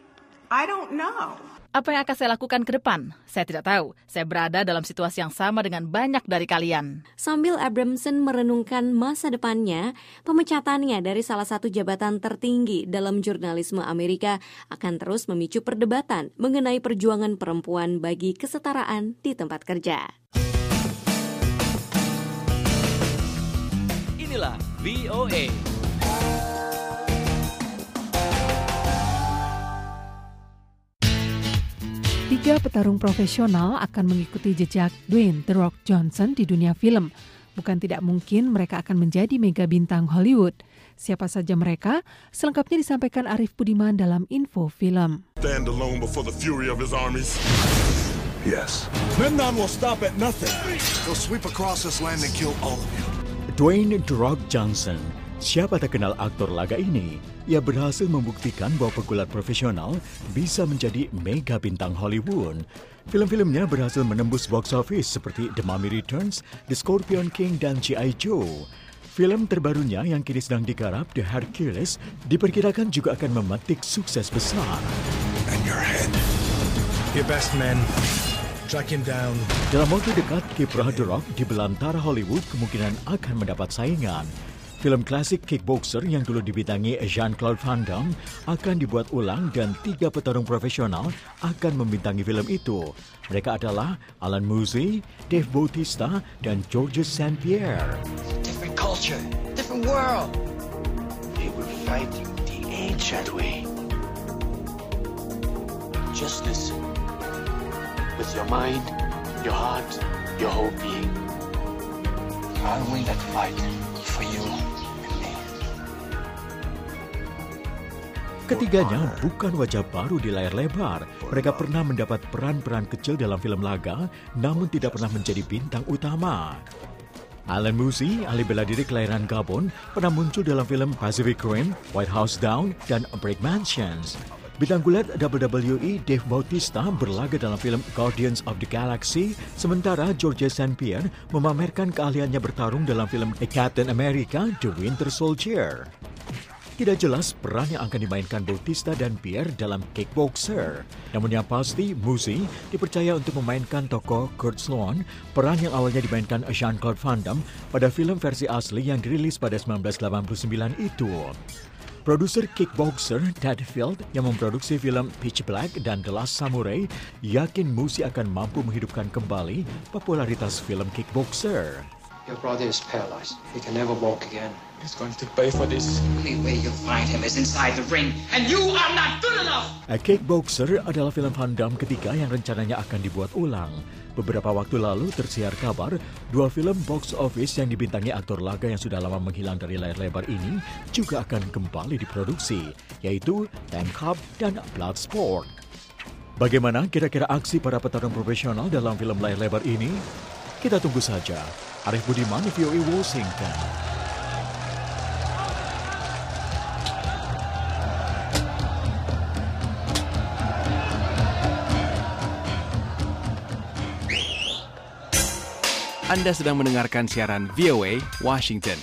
I don't know.
Apa yang akan saya lakukan ke depan? Saya tidak tahu. Saya berada dalam situasi yang sama dengan banyak dari kalian.
Sambil Abramson merenungkan masa depannya, pemecatannya dari salah satu jabatan tertinggi dalam jurnalisme Amerika akan terus memicu perdebatan mengenai perjuangan perempuan bagi kesetaraan di tempat kerja.
Inilah V O A.
Tiga petarung profesional akan mengikuti jejak Dwayne The Rock Johnson di dunia film. Bukan tidak mungkin mereka akan menjadi mega bintang Hollywood. Siapa saja mereka? Selengkapnya disampaikan Arif Budiman dalam Info Film.
Stand alone before the fury of his armies.
Yes.
Memnon will stop at nothing.
He'll sweep across this land and kill all of you.
Dwayne "The Rock" Johnson. Siapa tak kenal aktor laga ini? Ia berhasil membuktikan bahwa pegulat profesional bisa menjadi mega bintang Hollywood. Film-filmnya berhasil menembus box office seperti The Mummy Returns, The Scorpion King, dan G I. Joe. Film terbarunya yang kini sedang digarap, The Hercules, diperkirakan juga akan memetik sukses besar.
And your head. Your best men. Track him down.
Dalam waktu dekat, kiprah The Rock di belantara Hollywood kemungkinan akan mendapat saingan. Film klasik Kickboxer yang dulu dibintangi Jean-Claude Van Damme akan dibuat ulang dan tiga petarung profesional akan membintangi film itu. Mereka adalah Alan Mousey, Dave Bautista, dan Georges Saint Pierre.
Different culture, different world. They were fighting the ancient way. Just listen. With your mind, your heart, your whole being. I'll win that fight for you.
Ketiganya bukan wajah baru di layar lebar. Mereka pernah mendapat peran-peran kecil dalam film laga, namun tidak pernah menjadi bintang utama. Alan Mousey, ahli bela diri kelahiran Gabon, pernah muncul dalam film Pacific Rim, White House Down, dan Brick Mansions. Bintang gulat W W E Dave Bautista berlaga dalam film Guardians of the Galaxy, sementara Georges Saint Pierre memamerkan keahliannya bertarung dalam film Captain America: The Winter Soldier. Tidak jelas peran yang akan dimainkan Bautista dan Pierre dalam Kickboxer. Namun yang pasti, Mousey dipercaya untuk memainkan tokoh Kurt Sloan, peran yang awalnya dimainkan Jean-Claude Van Damme pada film versi asli yang dirilis pada sembilan belas delapan puluh sembilan itu. Produser Kickboxer, Ted Field, yang memproduksi film Pitch Black dan The Last Samurai, yakin Mousey akan mampu menghidupkan kembali popularitas film Kickboxer.
Your brother is paralyzed. He can never walk again.
He's going to pay for this.
The only way you'll find him is inside the ring, and you are not good enough!
A Kickboxer adalah film Van Damme ketiga yang rencananya akan dibuat ulang. Beberapa waktu lalu tersiar kabar, dua film box office yang dibintangi aktor laga yang sudah lama menghilang dari layar lebar ini juga akan kembali diproduksi, yaitu Time Cop dan Bloodsport. Bagaimana kira-kira aksi para petarung profesional dalam film layar lebar ini? Kita tunggu saja. Arif Budiman, V O A Washington.
Anda sedang mendengarkan siaran V O A Washington.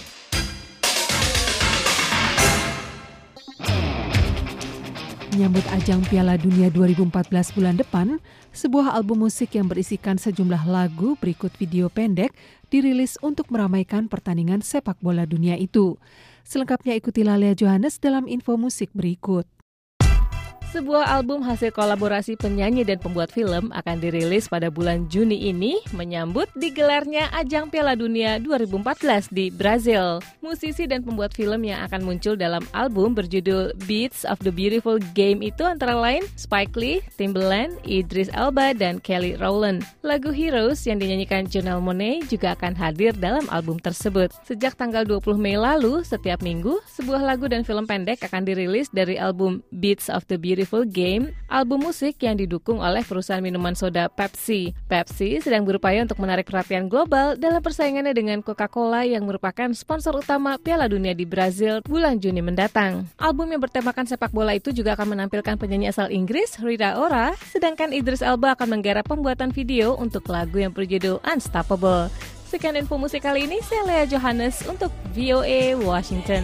Menyambut ajang Piala Dunia dua ribu empat belas bulan depan, sebuah album musik yang berisikan sejumlah lagu berikut video pendek dirilis untuk meramaikan pertandingan sepak bola dunia itu. Selengkapnya ikutilah Lea Johannes dalam info musik berikut.
Sebuah album hasil kolaborasi penyanyi dan pembuat film akan dirilis pada bulan Juni ini menyambut digelarnya ajang Piala Dunia dua ribu empat belas di Brazil. Musisi dan pembuat film yang akan muncul dalam album berjudul Beats of the Beautiful Game itu antara lain Spike Lee, Timbaland, Idris Elba, dan Kelly Rowland. Lagu Heroes yang dinyanyikan Janelle Monáe juga akan hadir dalam album tersebut. Sejak tanggal dua puluh Mei lalu, setiap minggu, sebuah lagu dan film pendek akan dirilis dari album Beats of the Beautiful Beautiful Game, album musik yang didukung oleh perusahaan minuman soda Pepsi. Pepsi sedang berupaya untuk menarik perhatian global dalam persaingannya dengan Coca-Cola yang merupakan sponsor utama Piala Dunia di Brazil bulan Juni mendatang. Album yang bertemakan sepak bola itu juga akan menampilkan penyanyi asal Inggris, Rita Ora, sedangkan Idris Elba akan menggarap pembuatan video untuk lagu yang berjudul Unstoppable. Sekian info musik kali ini, saya Lea Johannes untuk V O A Washington.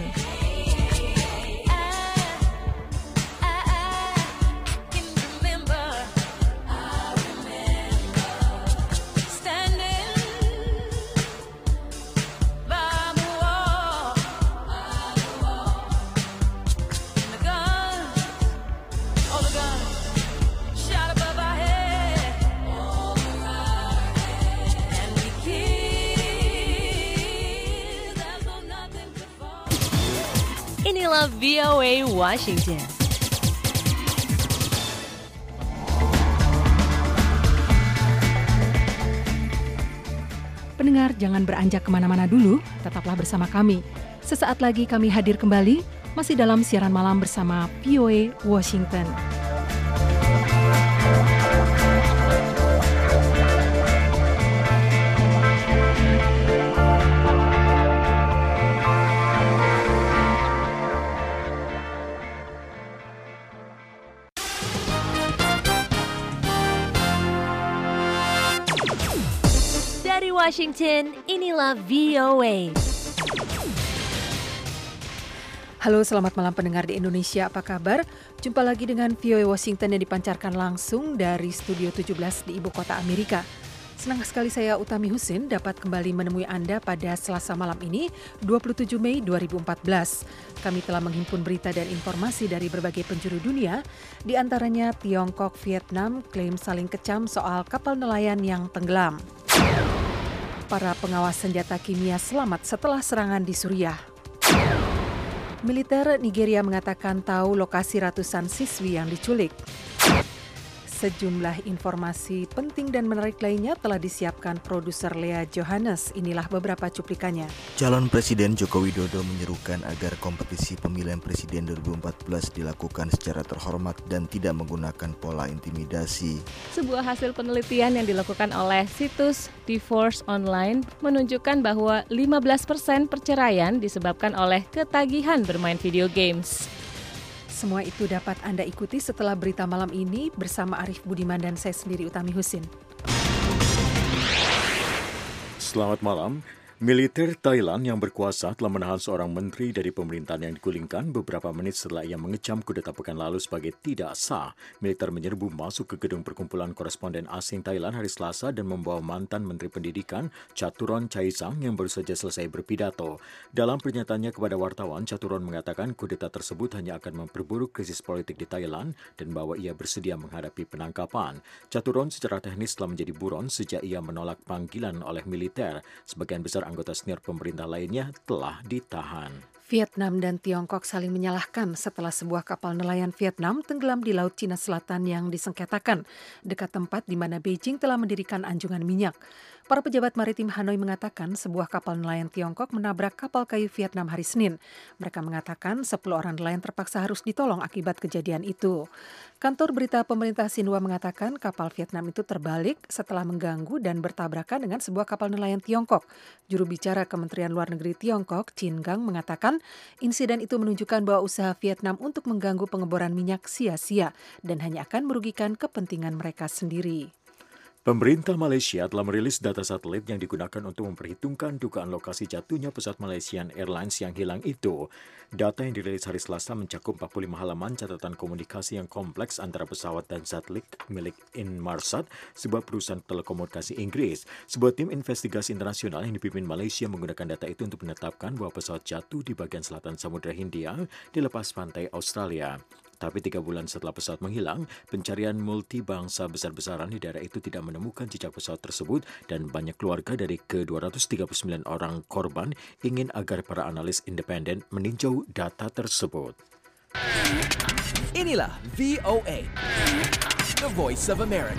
Inilah V O A Washington.
Pendengar, jangan beranjak kemana-mana dulu, tetaplah bersama kami. Sesaat lagi kami hadir kembali, masih dalam siaran malam bersama V O A Washington.
Dari Washington, inilah V O A.
Halo, selamat malam pendengar di Indonesia, apa kabar? Jumpa lagi dengan V O A Washington yang dipancarkan langsung dari Studio tujuh belas di Ibu Kota Amerika. Senang sekali saya Utami Husin dapat kembali menemui Anda pada Selasa malam ini, dua puluh tujuh Mei dua ribu empat belas. Kami telah menghimpun berita dan informasi dari berbagai penjuru dunia, di antaranya Tiongkok, Vietnam klaim saling kecam soal kapal nelayan yang tenggelam. Para pengawas senjata kimia selamat setelah serangan di Suriah. Militer Nigeria mengatakan tahu lokasi ratusan siswi yang diculik. Sejumlah informasi penting dan menarik lainnya telah disiapkan produser Lea Johannes. Inilah beberapa cuplikannya.
Calon Presiden Joko Widodo menyerukan agar kompetisi pemilihan presiden dua ribu empat belas dilakukan secara terhormat dan tidak menggunakan pola intimidasi.
Sebuah hasil penelitian yang dilakukan oleh situs Divorce Online menunjukkan bahwa lima belas persen perceraian disebabkan oleh ketagihan bermain video games.
Semua itu dapat Anda ikuti setelah berita malam ini bersama Arif Budiman dan saya sendiri Utami Husin.
Selamat malam. Militer Thailand yang berkuasa telah menahan seorang menteri dari pemerintahan yang digulingkan beberapa menit setelah ia mengecam kudeta pekan lalu sebagai tidak sah. Militer menyerbu masuk ke gedung perkumpulan koresponden asing Thailand hari Selasa dan membawa mantan Menteri Pendidikan Chaturon Chaisang yang baru saja selesai berpidato. Dalam pernyataannya kepada wartawan, Chaturon mengatakan kudeta tersebut hanya akan memperburuk krisis politik di Thailand dan bahwa ia bersedia menghadapi penangkapan. Chaturon secara teknis telah menjadi buron sejak ia menolak panggilan oleh militer. Sebagian besar anggota senior pemerintah lainnya telah ditahan.
Vietnam dan Tiongkok saling menyalahkan setelah sebuah kapal nelayan Vietnam tenggelam di Laut Cina Selatan yang disengketakan, dekat tempat di mana Beijing telah mendirikan anjungan minyak. Para pejabat maritim Hanoi mengatakan sebuah kapal nelayan Tiongkok menabrak kapal kayu Vietnam hari Senin. Mereka mengatakan sepuluh orang nelayan terpaksa harus ditolong akibat kejadian itu. Kantor berita pemerintah Xinhua mengatakan kapal Vietnam itu terbalik setelah mengganggu dan bertabrakan dengan sebuah kapal nelayan Tiongkok. Juru bicara Kementerian Luar Negeri Tiongkok, Qin Gang, mengatakan insiden itu menunjukkan bahwa usaha Vietnam untuk mengganggu pengeboran minyak sia-sia dan hanya akan merugikan kepentingan mereka sendiri.
Pemerintah Malaysia telah merilis data satelit yang digunakan untuk memperhitungkan dugaan lokasi jatuhnya pesawat Malaysian Airlines yang hilang itu. Data yang dirilis hari Selasa mencakup empat puluh lima halaman catatan komunikasi yang kompleks antara pesawat dan satelit milik Inmarsat, sebuah perusahaan telekomunikasi Inggris. Sebuah tim investigasi internasional yang dipimpin Malaysia menggunakan data itu untuk menetapkan bahwa pesawat jatuh di bagian selatan Samudra Hindia di lepas pantai Australia. Tapi tiga bulan setelah pesawat menghilang, pencarian multibangsa besar-besaran di daerah itu tidak menemukan jejak pesawat tersebut dan banyak keluarga dari ke dua ratus tiga puluh sembilan orang korban ingin agar para analis independen meninjau data tersebut.
Inilah V O A, The Voice of America.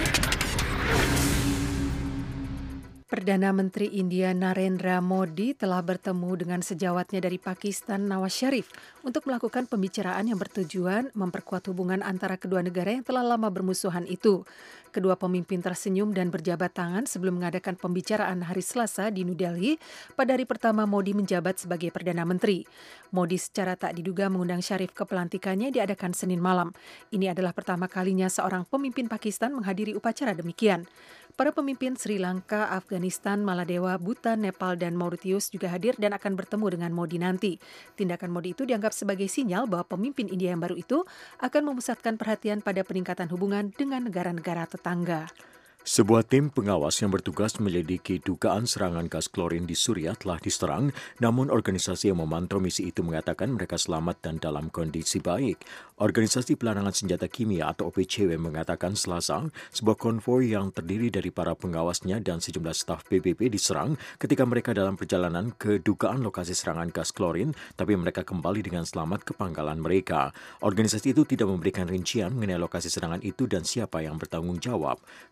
Perdana Menteri India Narendra Modi telah bertemu dengan sejawatnya dari Pakistan Nawaz Sharif untuk melakukan pembicaraan yang bertujuan memperkuat hubungan antara kedua negara yang telah lama bermusuhan itu. Kedua pemimpin tersenyum dan berjabat tangan sebelum mengadakan pembicaraan hari Selasa di New Delhi pada hari pertama Modi menjabat sebagai Perdana Menteri. Modi secara tak diduga mengundang Sharif ke pelantikannya diadakan Senin malam. Ini adalah pertama kalinya seorang pemimpin Pakistan menghadiri upacara demikian. Para pemimpin Sri Lanka, Afghanistan, Maladewa, Bhutan, Nepal, dan Mauritius juga hadir dan akan bertemu dengan Modi nanti. Tindakan Modi itu dianggap sebagai sinyal bahwa pemimpin India yang baru itu akan memusatkan perhatian pada peningkatan hubungan dengan negara-negara tetangga.
Sebuah tim pengawas yang bertugas menyelidiki dugaan serangan gas klorin di Suriah telah diserang, namun organisasi yang memantau misi itu mengatakan mereka selamat dan dalam kondisi baik. Organisasi Pelarangan Senjata Kimia atau O P C W mengatakan Selasa, sebuah konvoi yang terdiri dari para pengawasnya dan sejumlah staf P B B diserang ketika mereka dalam perjalanan ke dugaan lokasi serangan gas klorin, tapi mereka kembali dengan selamat ke pangkalan mereka. Organisasi itu tidak memberikan rincian mengenai lokasi serangan itu dan siapa yang bertanggung jawab. Kementerian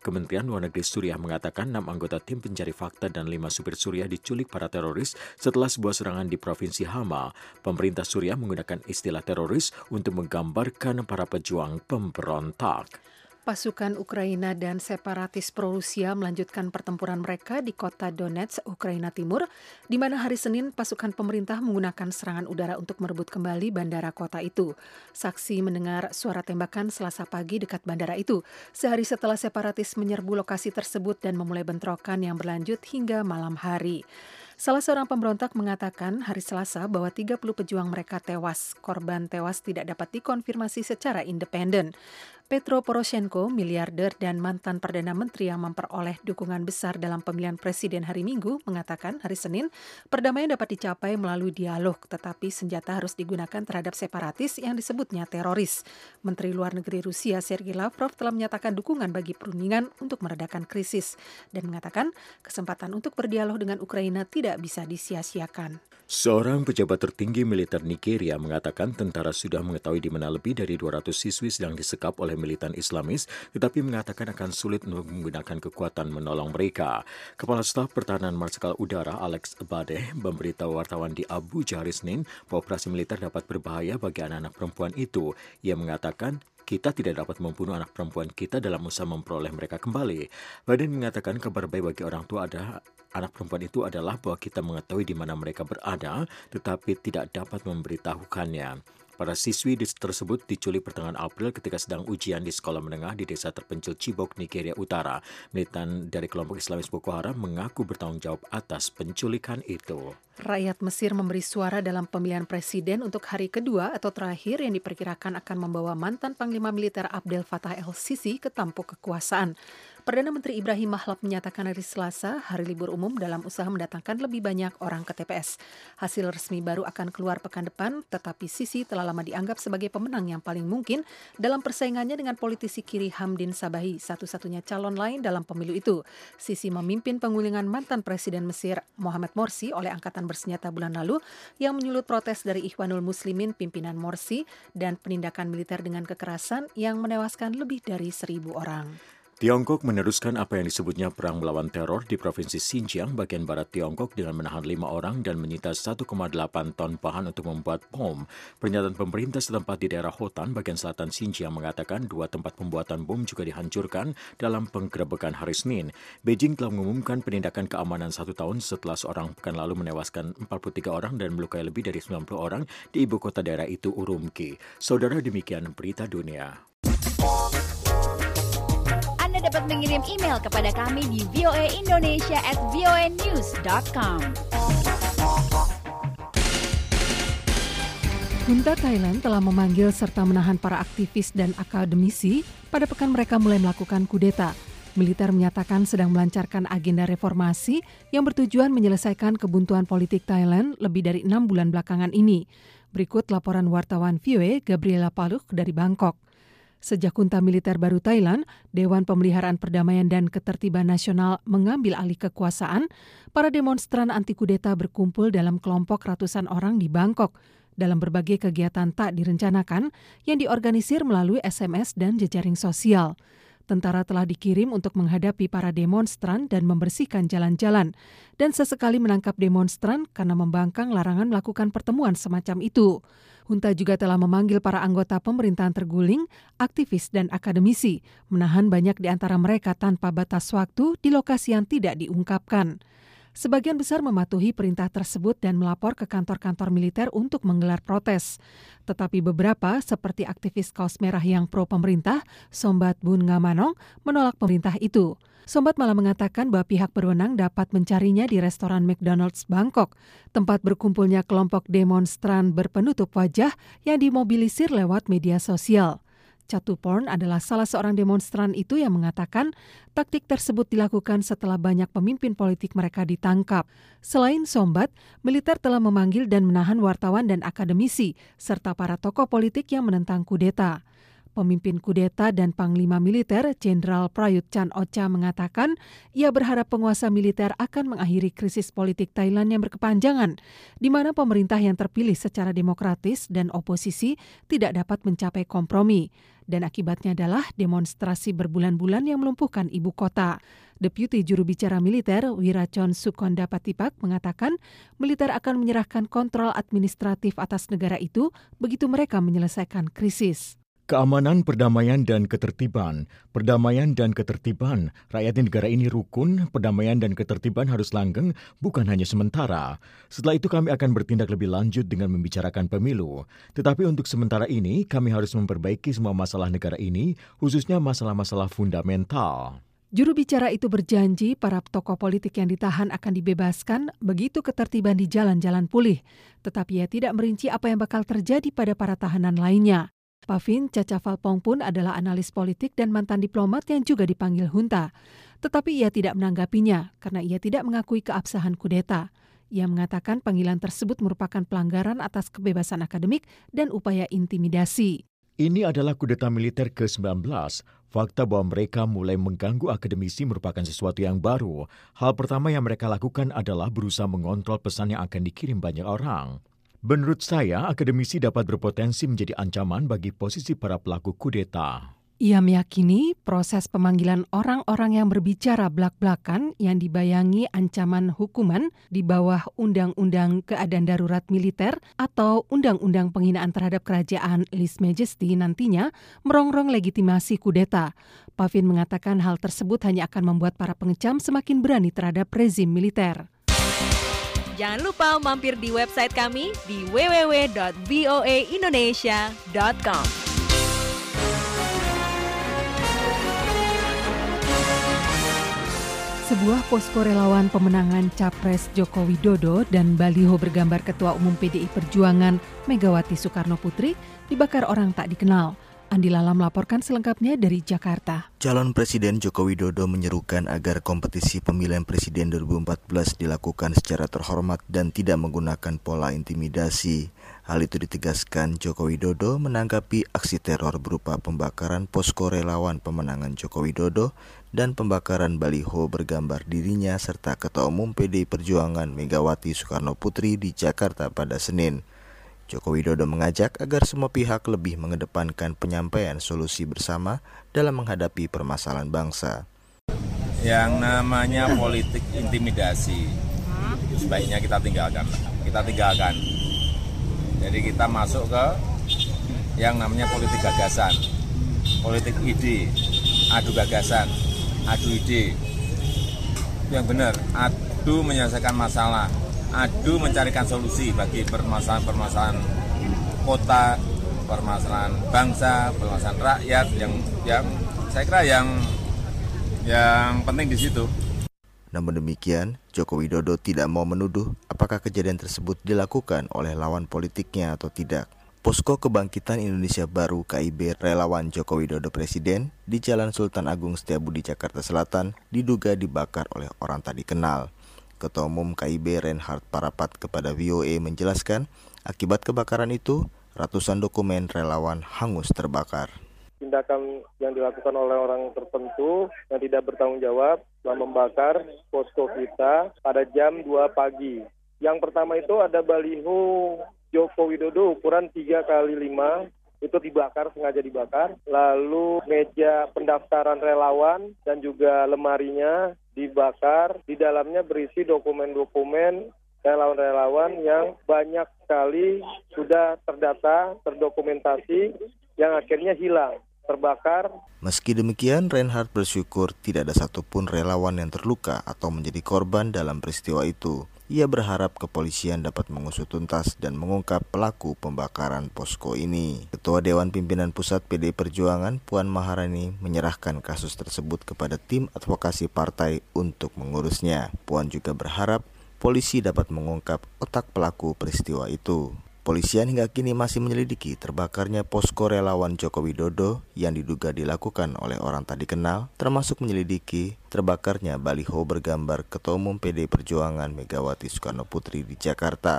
Kementerian Luar Negeri Suriah mengatakan enam anggota tim pencari fakta dan lima supir Suriah diculik para teroris setelah sebuah serangan di Provinsi Hama. Pemerintah Suriah menggunakan istilah teroris untuk menggambarkan para pejuang pemberontak.
Pasukan Ukraina dan separatis pro-Rusia melanjutkan pertempuran mereka di kota Donetsk, Ukraina Timur, di mana hari Senin pasukan pemerintah menggunakan serangan udara untuk merebut kembali bandara kota itu. Saksi mendengar suara tembakan Selasa pagi dekat bandara itu, sehari setelah separatis menyerbu lokasi tersebut dan memulai bentrokan yang berlanjut hingga malam hari. Salah seorang pemberontak mengatakan hari Selasa bahwa tiga puluh pejuang mereka tewas. Korban tewas tidak dapat dikonfirmasi secara independen. Petro Poroshenko, miliarder dan mantan Perdana Menteri yang memperoleh dukungan besar dalam pemilihan presiden hari Minggu, mengatakan hari Senin perdamaian dapat dicapai melalui dialog, tetapi senjata harus digunakan terhadap separatis yang disebutnya teroris. Menteri Luar Negeri Rusia Sergei Lavrov telah menyatakan dukungan bagi perundingan untuk meredakan krisis dan mengatakan kesempatan untuk berdialog dengan Ukraina tidak bisa disia-siakan.
Seorang pejabat tertinggi militer Nigeria mengatakan tentara sudah mengetahui di mana lebih dari dua ratus siswi sedang disekap oleh militan Islamis, tetapi mengatakan akan sulit untuk menggunakan kekuatan menolong mereka. Kepala Staf Pertahanan Marsikal Udara Alex Badeh memberitahu wartawan di Abuja hari Senin bahwa operasi militer dapat berbahaya bagi anak-anak perempuan itu. Ia mengatakan, kita tidak dapat membunuh anak perempuan kita dalam usaha memperoleh mereka kembali. Badeh mengatakan kabar baik bagi orang tua ada anak perempuan itu adalah bahwa kita mengetahui di mana mereka berada, tetapi tidak dapat memberitahukannya. Para siswi tersebut diculik pertengahan April ketika sedang ujian di sekolah menengah di desa terpencil Chibok, Nigeria Utara. Militan dari kelompok Islamis Boko Haram mengaku bertanggung jawab atas penculikan itu.
Rakyat Mesir memberi suara dalam pemilihan presiden untuk hari kedua atau terakhir yang diperkirakan akan membawa mantan Panglima Militer Abdel Fattah el-Sisi ke tampuk kekuasaan. Perdana Menteri Ibrahim Mahlab menyatakan hari Selasa hari libur umum dalam usaha mendatangkan lebih banyak orang ke T P S. Hasil resmi baru akan keluar pekan depan, tetapi Sisi telah lama dianggap sebagai pemenang yang paling mungkin dalam persaingannya dengan politisi kiri Hamdin Sabahi, satu-satunya calon lain dalam pemilu itu. Sisi memimpin pengulingan mantan Presiden Mesir Mohamed Morsi oleh Angkatan Bersenjata bulan lalu yang menyulut protes dari Ikhwanul Muslimin pimpinan Morsi dan penindakan militer dengan kekerasan yang menewaskan lebih dari seribu orang.
Tiongkok meneruskan apa yang disebutnya perang melawan teror di Provinsi Xinjiang, bagian barat Tiongkok dengan menahan lima orang dan menyita satu koma delapan ton bahan untuk membuat bom. Pernyataan pemerintah setempat di daerah Hotan, bagian selatan Xinjiang mengatakan dua tempat pembuatan bom juga dihancurkan dalam penggerebekan hari Senin. Beijing telah mengumumkan penindakan keamanan satu tahun setelah seorang pekan lalu menewaskan empat puluh tiga orang dan melukai lebih dari sembilan puluh orang di ibu kota daerah itu, Urumqi. Saudara, demikian berita dunia.
Anda dapat mengirim email kepada kami di voaindonesia at voanews dot com.
Junta Thailand telah memanggil serta menahan para aktivis dan akademisi pada pekan mereka mulai melakukan kudeta. Militer menyatakan sedang melancarkan agenda reformasi yang bertujuan menyelesaikan kebuntuan politik Thailand lebih dari enam bulan belakangan ini. Berikut laporan wartawan V O A Gabriela Paluk dari Bangkok. Sejak junta militer baru Thailand, Dewan Pemeliharaan Perdamaian dan Ketertiban Nasional mengambil alih kekuasaan, para demonstran anti kudeta berkumpul dalam kelompok ratusan orang di Bangkok dalam berbagai kegiatan tak direncanakan yang diorganisir melalui S M S dan jejaring sosial. Tentara telah dikirim untuk menghadapi para demonstran dan membersihkan jalan-jalan, dan sesekali menangkap demonstran karena membangkang larangan melakukan pertemuan semacam itu. Junta juga telah memanggil para anggota pemerintahan terguling, aktivis dan akademisi, menahan banyak di antara mereka tanpa batas waktu di lokasi yang tidak diungkapkan. Sebagian besar mematuhi perintah tersebut dan melapor ke kantor-kantor militer untuk menggelar protes. Tetapi beberapa, seperti aktivis kaos merah yang pro-pemerintah, Sombat Bun Ngamanong, menolak pemerintah itu. Sombat malah mengatakan bahwa pihak berwenang dapat mencarinya di restoran McDonald's Bangkok, tempat berkumpulnya kelompok demonstran berpenutup wajah yang dimobilisir lewat media sosial. Chatuporn adalah salah seorang demonstran itu yang mengatakan taktik tersebut dilakukan setelah banyak pemimpin politik mereka ditangkap. Selain Sombat, militer telah memanggil dan menahan wartawan dan akademisi, serta para tokoh politik yang menentang kudeta. Pemimpin kudeta dan Panglima Militer Jenderal Prayut Chan-o-cha mengatakan ia berharap penguasa militer akan mengakhiri krisis politik Thailand yang berkepanjangan, di mana pemerintah yang terpilih secara demokratis dan oposisi tidak dapat mencapai kompromi. Dan akibatnya adalah demonstrasi berbulan-bulan yang melumpuhkan ibu kota. Deputi juru bicara militer Wirachon Sukondapatipak mengatakan militer akan menyerahkan kontrol administratif atas negara itu begitu mereka menyelesaikan krisis.
Keamanan, perdamaian, dan ketertiban. Perdamaian dan ketertiban. Rakyat di negara ini rukun, perdamaian dan ketertiban harus langgeng, bukan hanya sementara. Setelah itu kami akan bertindak lebih lanjut dengan membicarakan pemilu. Tetapi untuk sementara ini, kami harus memperbaiki semua masalah negara ini, khususnya masalah-masalah fundamental.
Juru bicara itu berjanji para tokoh politik yang ditahan akan dibebaskan begitu ketertiban di jalan-jalan pulih. Tetapi ia tidak merinci apa yang bakal terjadi pada para tahanan lainnya. Pavin Cacavalpong pun adalah analis politik dan mantan diplomat yang juga dipanggil junta. Tetapi ia tidak menanggapinya karena ia tidak mengakui keabsahan kudeta. Ia mengatakan panggilan tersebut merupakan pelanggaran atas kebebasan akademik dan upaya intimidasi.
Ini adalah kudeta militer ke sembilan belas. Fakta bahwa mereka mulai mengganggu akademisi merupakan sesuatu yang baru. Hal pertama yang mereka lakukan adalah berusaha mengontrol pesan yang akan dikirim banyak orang. Menurut saya, akademisi dapat berpotensi menjadi ancaman bagi posisi para pelaku kudeta.
Ia meyakini proses pemanggilan orang-orang yang berbicara belak-belakan yang dibayangi ancaman hukuman di bawah Undang-Undang Keadaan Darurat Militer atau Undang-Undang Penghinaan Terhadap Kerajaan Lese Majesty nantinya merongrong legitimasi kudeta. Pavin mengatakan hal tersebut hanya akan membuat para pengecam semakin berani terhadap rezim militer.
Jangan lupa mampir di website kami di w w w dot v o a indonesia dot com.
Sebuah posko relawan pemenangan Capres Joko Widodo dan baliho bergambar Ketua Umum P D I Perjuangan Megawati Soekarno Putri dibakar orang tak dikenal. Andi Lala melaporkan selengkapnya dari Jakarta.
Calon Presiden Joko Widodo menyerukan agar kompetisi pemilihan presiden dua ribu empat belas dilakukan secara terhormat dan tidak menggunakan pola intimidasi. Hal itu ditegaskan Joko Widodo menanggapi aksi teror berupa pembakaran posko relawan pemenangan Joko Widodo dan pembakaran baliho bergambar dirinya serta Ketua Umum P D I Perjuangan Megawati Soekarno Putri di Jakarta pada Senin. Joko Widodo mengajak agar semua pihak lebih mengedepankan penyampaian solusi bersama dalam menghadapi permasalahan bangsa.
Yang namanya politik intimidasi, sebaiknya kita tinggalkan. Kita tinggalkan. Jadi kita masuk ke yang namanya politik gagasan, politik ide, adu gagasan, adu ide. Yang benar, adu menyelesaikan masalah. Adu mencarikan solusi bagi permasalahan-permasalahan kota, permasalahan bangsa, permasalahan rakyat yang yang saya kira yang yang penting di situ.
Namun demikian, Joko Widodo tidak mau menuduh apakah kejadian tersebut dilakukan oleh lawan politiknya atau tidak. Posko Kebangkitan Indonesia Baru K I B relawan Joko Widodo Presiden di Jalan Sultan Agung Setiabudi Jakarta Selatan diduga dibakar oleh orang tak dikenal. Ketua Umum K I B Reinhard Parapat kepada V O A menjelaskan, akibat kebakaran itu, ratusan dokumen relawan hangus terbakar.
Tindakan yang dilakukan oleh orang tertentu yang tidak bertanggung jawab telah membakar posko kita pada jam dua pagi. Yang pertama itu ada baliho Joko Widodo ukuran tiga kali lima, itu dibakar, sengaja dibakar. Lalu meja pendaftaran relawan dan juga lemarinya dibakar. Di dalamnya berisi dokumen-dokumen relawan-relawan yang banyak sekali sudah terdata, terdokumentasi, yang akhirnya hilang, terbakar.
Meski demikian, Reinhard bersyukur tidak ada satupun relawan yang terluka atau menjadi korban dalam peristiwa itu. Ia berharap kepolisian dapat mengusut tuntas dan mengungkap pelaku pembakaran posko ini. Ketua Dewan Pimpinan Pusat P D I Perjuangan, Puan Maharani, menyerahkan kasus tersebut kepada tim advokasi partai untuk mengurusnya. Puan juga berharap polisi dapat mengungkap otak pelaku peristiwa itu. Polisian hingga kini masih menyelidiki terbakarnya posko relawan Joko Widodo yang diduga dilakukan oleh orang tak dikenal, termasuk menyelidiki terbakarnya baliho bergambar Ketua Umum P D I Perjuangan Megawati Soekarno Putri di Jakarta.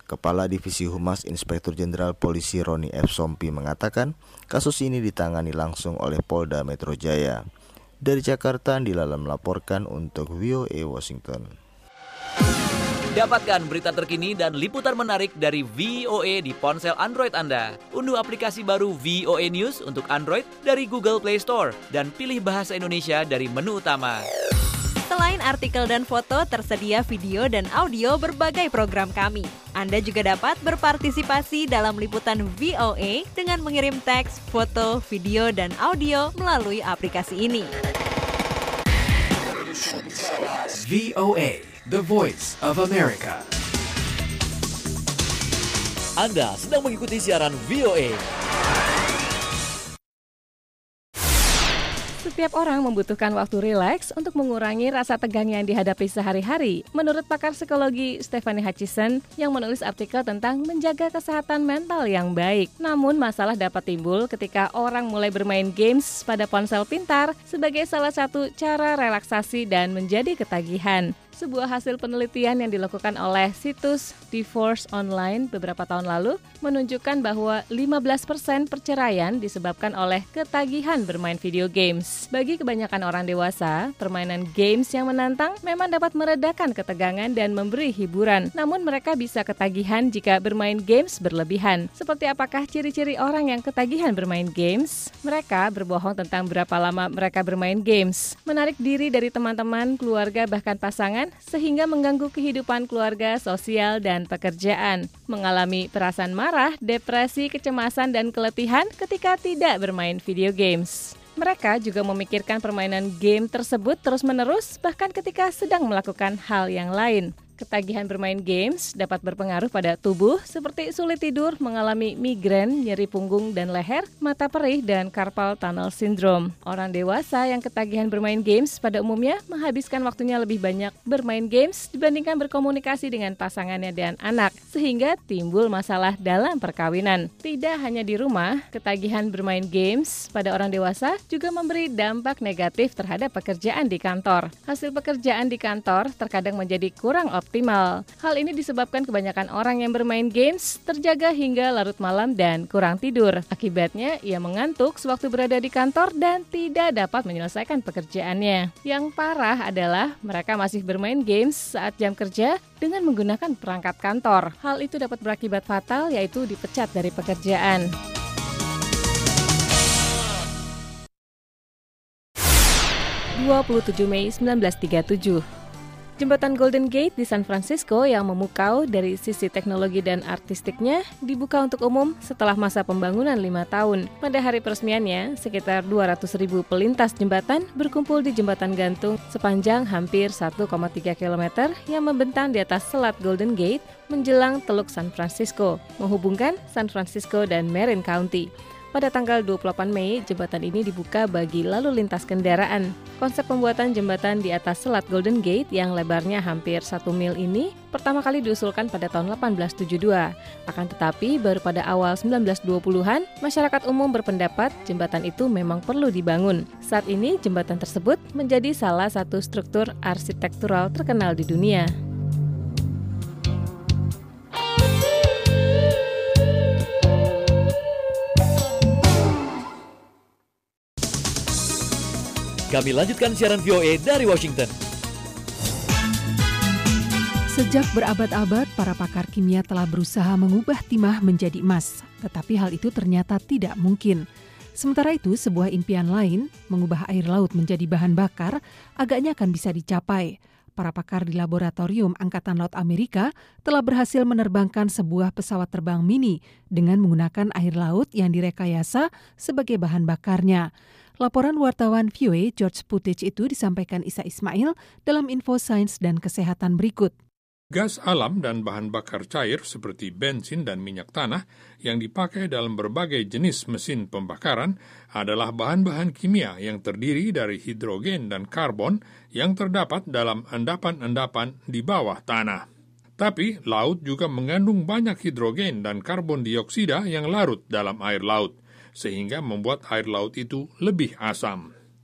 Kepala Divisi Humas Inspektur Jenderal Polisi Roni F. Sompi mengatakan kasus ini ditangani langsung oleh Polda Metro Jaya. Dari Jakarta, Andila melaporkan untuk V O A Washington.
Dapatkan berita terkini dan liputan menarik dari V O A di ponsel Android Anda. Unduh aplikasi baru V O A News untuk Android dari Google Play Store dan pilih bahasa Indonesia dari menu utama.
Selain artikel dan foto, tersedia video dan audio berbagai program kami. Anda juga dapat berpartisipasi dalam liputan V O A dengan mengirim teks, foto, video, dan audio melalui aplikasi ini.
V O A, the voice of America.
Anda sedang mengikuti siaran V O A.
Setiap orang membutuhkan waktu rileks untuk mengurangi rasa tegang yang dihadapi sehari-hari. Menurut pakar psikologi Stephanie Hutchison yang menulis artikel tentang menjaga kesehatan mental yang baik. Namun masalah dapat timbul ketika orang mulai bermain games pada ponsel pintar sebagai salah satu cara relaksasi dan menjadi ketagihan. Sebuah hasil penelitian yang dilakukan oleh situs Divorce Online beberapa tahun lalu menunjukkan bahwa lima belas persen perceraian disebabkan oleh ketagihan bermain video games. Bagi kebanyakan orang dewasa, permainan games yang menantang memang dapat meredakan ketegangan dan memberi hiburan. Namun mereka bisa ketagihan jika bermain games berlebihan. Seperti apakah ciri-ciri orang yang ketagihan bermain games? Mereka berbohong tentang berapa lama mereka bermain games, menarik diri dari teman-teman, keluarga, bahkan pasangan, sehingga mengganggu kehidupan keluarga, sosial, dan pekerjaan. Mengalami perasaan marah, depresi, kecemasan, dan keletihan ketika tidak bermain video games. Mereka juga memikirkan permainan game tersebut terus-menerus, bahkan ketika sedang melakukan hal yang lain. Ketagihan bermain games dapat berpengaruh pada tubuh seperti sulit tidur, mengalami migrain, nyeri punggung dan leher, mata perih, dan carpal tunnel syndrome. Orang dewasa yang ketagihan bermain games pada umumnya menghabiskan waktunya lebih banyak bermain games dibandingkan berkomunikasi dengan pasangannya dan anak, sehingga timbul masalah dalam perkawinan. Tidak hanya di rumah, ketagihan bermain games pada orang dewasa juga memberi dampak negatif terhadap pekerjaan di kantor. Hasil pekerjaan di kantor terkadang menjadi kurang optimal. optimal. Hal ini disebabkan kebanyakan orang yang bermain games terjaga hingga larut malam dan kurang tidur. Akibatnya, ia mengantuk sewaktu berada di kantor dan tidak dapat menyelesaikan pekerjaannya. Yang parah adalah mereka masih bermain games saat jam kerja dengan menggunakan perangkat kantor. Hal itu dapat berakibat fatal, yaitu dipecat dari pekerjaan. dua puluh tujuh Mei seribu sembilan ratus tiga puluh tujuh. Jembatan Golden Gate di San Francisco yang memukau dari sisi teknologi dan artistiknya dibuka untuk umum setelah masa pembangunan lima tahun. Pada hari peresmiannya, sekitar dua ratus ribu pelintas jembatan berkumpul di jembatan gantung sepanjang hampir satu koma tiga kilometer yang membentang di atas selat Golden Gate menjelang Teluk San Francisco, menghubungkan San Francisco dan Marin County. Pada tanggal dua puluh delapan Mei, jembatan ini dibuka bagi lalu lintas kendaraan. Konsep pembuatan jembatan di atas selat Golden Gate yang lebarnya hampir satu mil ini pertama kali diusulkan pada tahun delapan belas tujuh puluh dua. Akan tetapi, baru pada awal sembilan belas dua puluhan, masyarakat umum berpendapat jembatan itu memang perlu dibangun. Saat ini, jembatan tersebut menjadi salah satu struktur arsitektural terkenal di dunia.
Kami lanjutkan siaran V O A dari Washington.
Sejak berabad-abad, para pakar kimia telah berusaha mengubah timah menjadi emas. Tetapi hal itu ternyata tidak mungkin. Sementara itu, sebuah impian lain, mengubah air laut menjadi bahan bakar, agaknya akan bisa dicapai. Para pakar di Laboratorium Angkatan Laut Amerika telah berhasil menerbangkan sebuah pesawat terbang mini dengan menggunakan air laut yang direkayasa sebagai bahan bakarnya. Laporan wartawan V O A George Putic itu disampaikan Isa Ismail dalam Info Sains dan Kesehatan berikut.
Gas alam dan bahan bakar cair seperti bensin dan minyak tanah yang dipakai dalam berbagai jenis mesin pembakaran adalah bahan-bahan kimia yang terdiri dari hidrogen dan karbon yang terdapat dalam endapan-endapan di bawah tanah. Tapi, laut juga mengandung banyak hidrogen dan karbon dioksida yang larut dalam air laut, sehingga membuat air laut itu lebih asam.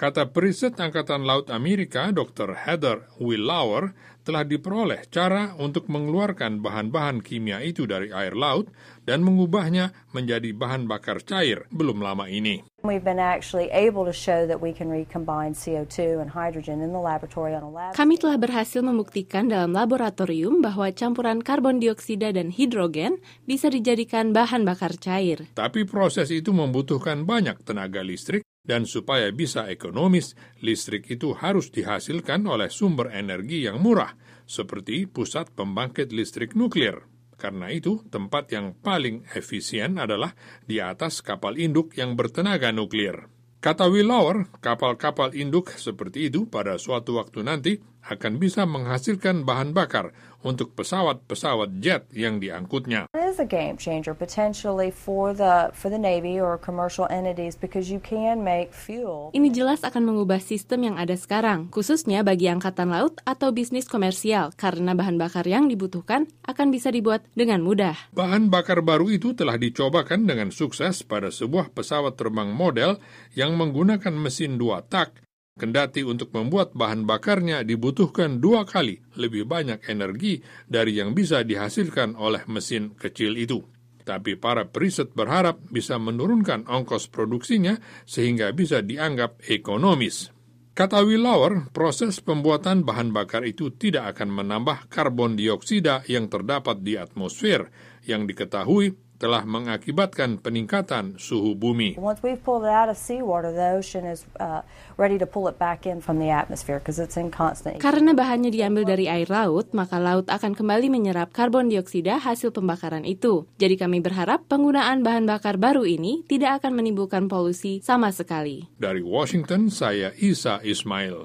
Kata Periset Angkatan Laut Amerika, doktor Heather Willauer, telah diperoleh cara untuk mengeluarkan bahan-bahan kimia itu dari air laut dan mengubahnya menjadi bahan bakar cair belum lama ini.
We've been actually able to show that we can recombine C O two and hydrogen in the laboratory on a lab.
Kami telah berhasil membuktikan dalam laboratorium bahwa campuran karbon dioksida dan hidrogen bisa dijadikan bahan bakar cair.
Tapi proses itu membutuhkan banyak tenaga listrik, dan supaya bisa ekonomis, listrik itu harus dihasilkan oleh sumber energi yang murah, seperti pusat pembangkit listrik nuklir. Karena itu, tempat yang paling efisien adalah di atas kapal induk yang bertenaga nuklir. Kata Willauer, kapal-kapal induk seperti itu pada suatu waktu nanti akan bisa menghasilkan bahan bakar untuk pesawat-pesawat jet yang diangkutnya.
It is a game changer potentially for the for the Navy or commercial entities because you can make fuel.
Ini jelas akan mengubah sistem yang ada sekarang, khususnya bagi angkatan laut atau bisnis komersial, karena bahan bakar yang dibutuhkan akan bisa dibuat dengan mudah.
Bahan bakar baru itu telah dicobakan dengan sukses pada sebuah pesawat terbang model yang menggunakan mesin dua tak. Kendati untuk membuat bahan bakarnya dibutuhkan dua kali lebih banyak energi dari yang bisa dihasilkan oleh mesin kecil itu. Tapi para periset berharap bisa menurunkan ongkos produksinya sehingga bisa dianggap ekonomis. Kata Willauer, proses pembuatan bahan bakar itu tidak akan menambah karbon dioksida yang terdapat di atmosfer, yang diketahui telah mengakibatkan peningkatan suhu bumi.
Once we've pulled it out of seawater, the ocean is uh, ready to pull it back in from the atmosphere because it's in constant.
Karena bahannya diambil dari air laut, maka laut akan kembali menyerap karbon dioksida hasil pembakaran itu. Jadi kami berharap penggunaan bahan bakar baru ini tidak akan menimbulkan polusi sama sekali.
Dari Washington, saya Isa Ismail.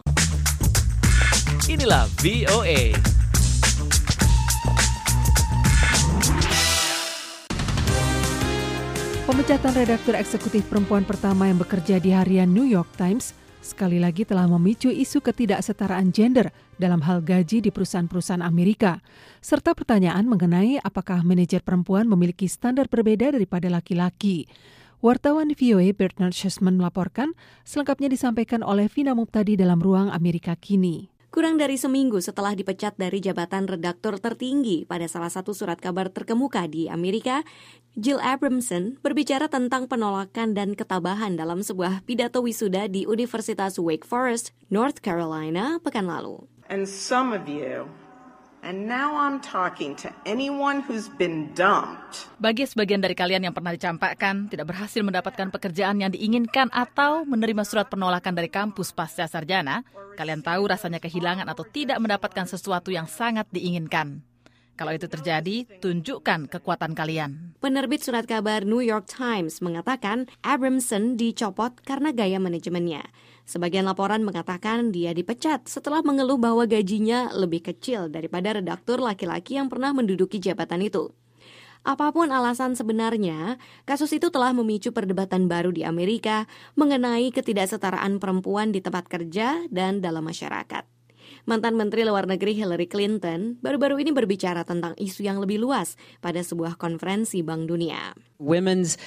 Inilah V O A.
Pemecatan redaktur eksekutif perempuan pertama yang bekerja di harian New York Times sekali lagi telah memicu isu ketidaksetaraan gender dalam hal gaji di perusahaan-perusahaan Amerika, serta pertanyaan mengenai apakah manajer perempuan memiliki standar berbeda daripada laki-laki. Wartawan V O A Bernard Schussman melaporkan, selengkapnya disampaikan oleh Vina Muptadi dalam Ruang Amerika Kini.
Kurang dari seminggu setelah dipecat dari jabatan redaktur tertinggi pada salah satu surat kabar terkemuka di Amerika, Jill Abramson berbicara tentang penolakan dan ketabahan dalam sebuah pidato wisuda di Universitas Wake Forest, North Carolina, pekan lalu.
And some of you, and now I'm talking to anyone who's been dumped.
Bagi sebagian dari kalian yang pernah dicampakkan, tidak berhasil mendapatkan pekerjaan yang diinginkan atau menerima surat penolakan dari kampus pasca sarjana, kalian tahu rasanya kehilangan atau tidak mendapatkan sesuatu yang sangat diinginkan. Kalau itu terjadi, tunjukkan kekuatan kalian.
Penerbit surat kabar New York Times mengatakan Abramson dicopot karena gaya manajemennya. Sebagian laporan mengatakan dia dipecat setelah mengeluh bahwa gajinya lebih kecil daripada redaktur laki-laki yang pernah menduduki jabatan itu. Apapun alasan sebenarnya, kasus itu telah memicu perdebatan baru di Amerika mengenai ketidaksetaraan perempuan di tempat kerja dan dalam masyarakat. Mantan Menteri Luar Negeri Hillary Clinton baru-baru ini berbicara tentang isu yang lebih luas pada sebuah konferensi Bank Dunia.
Women's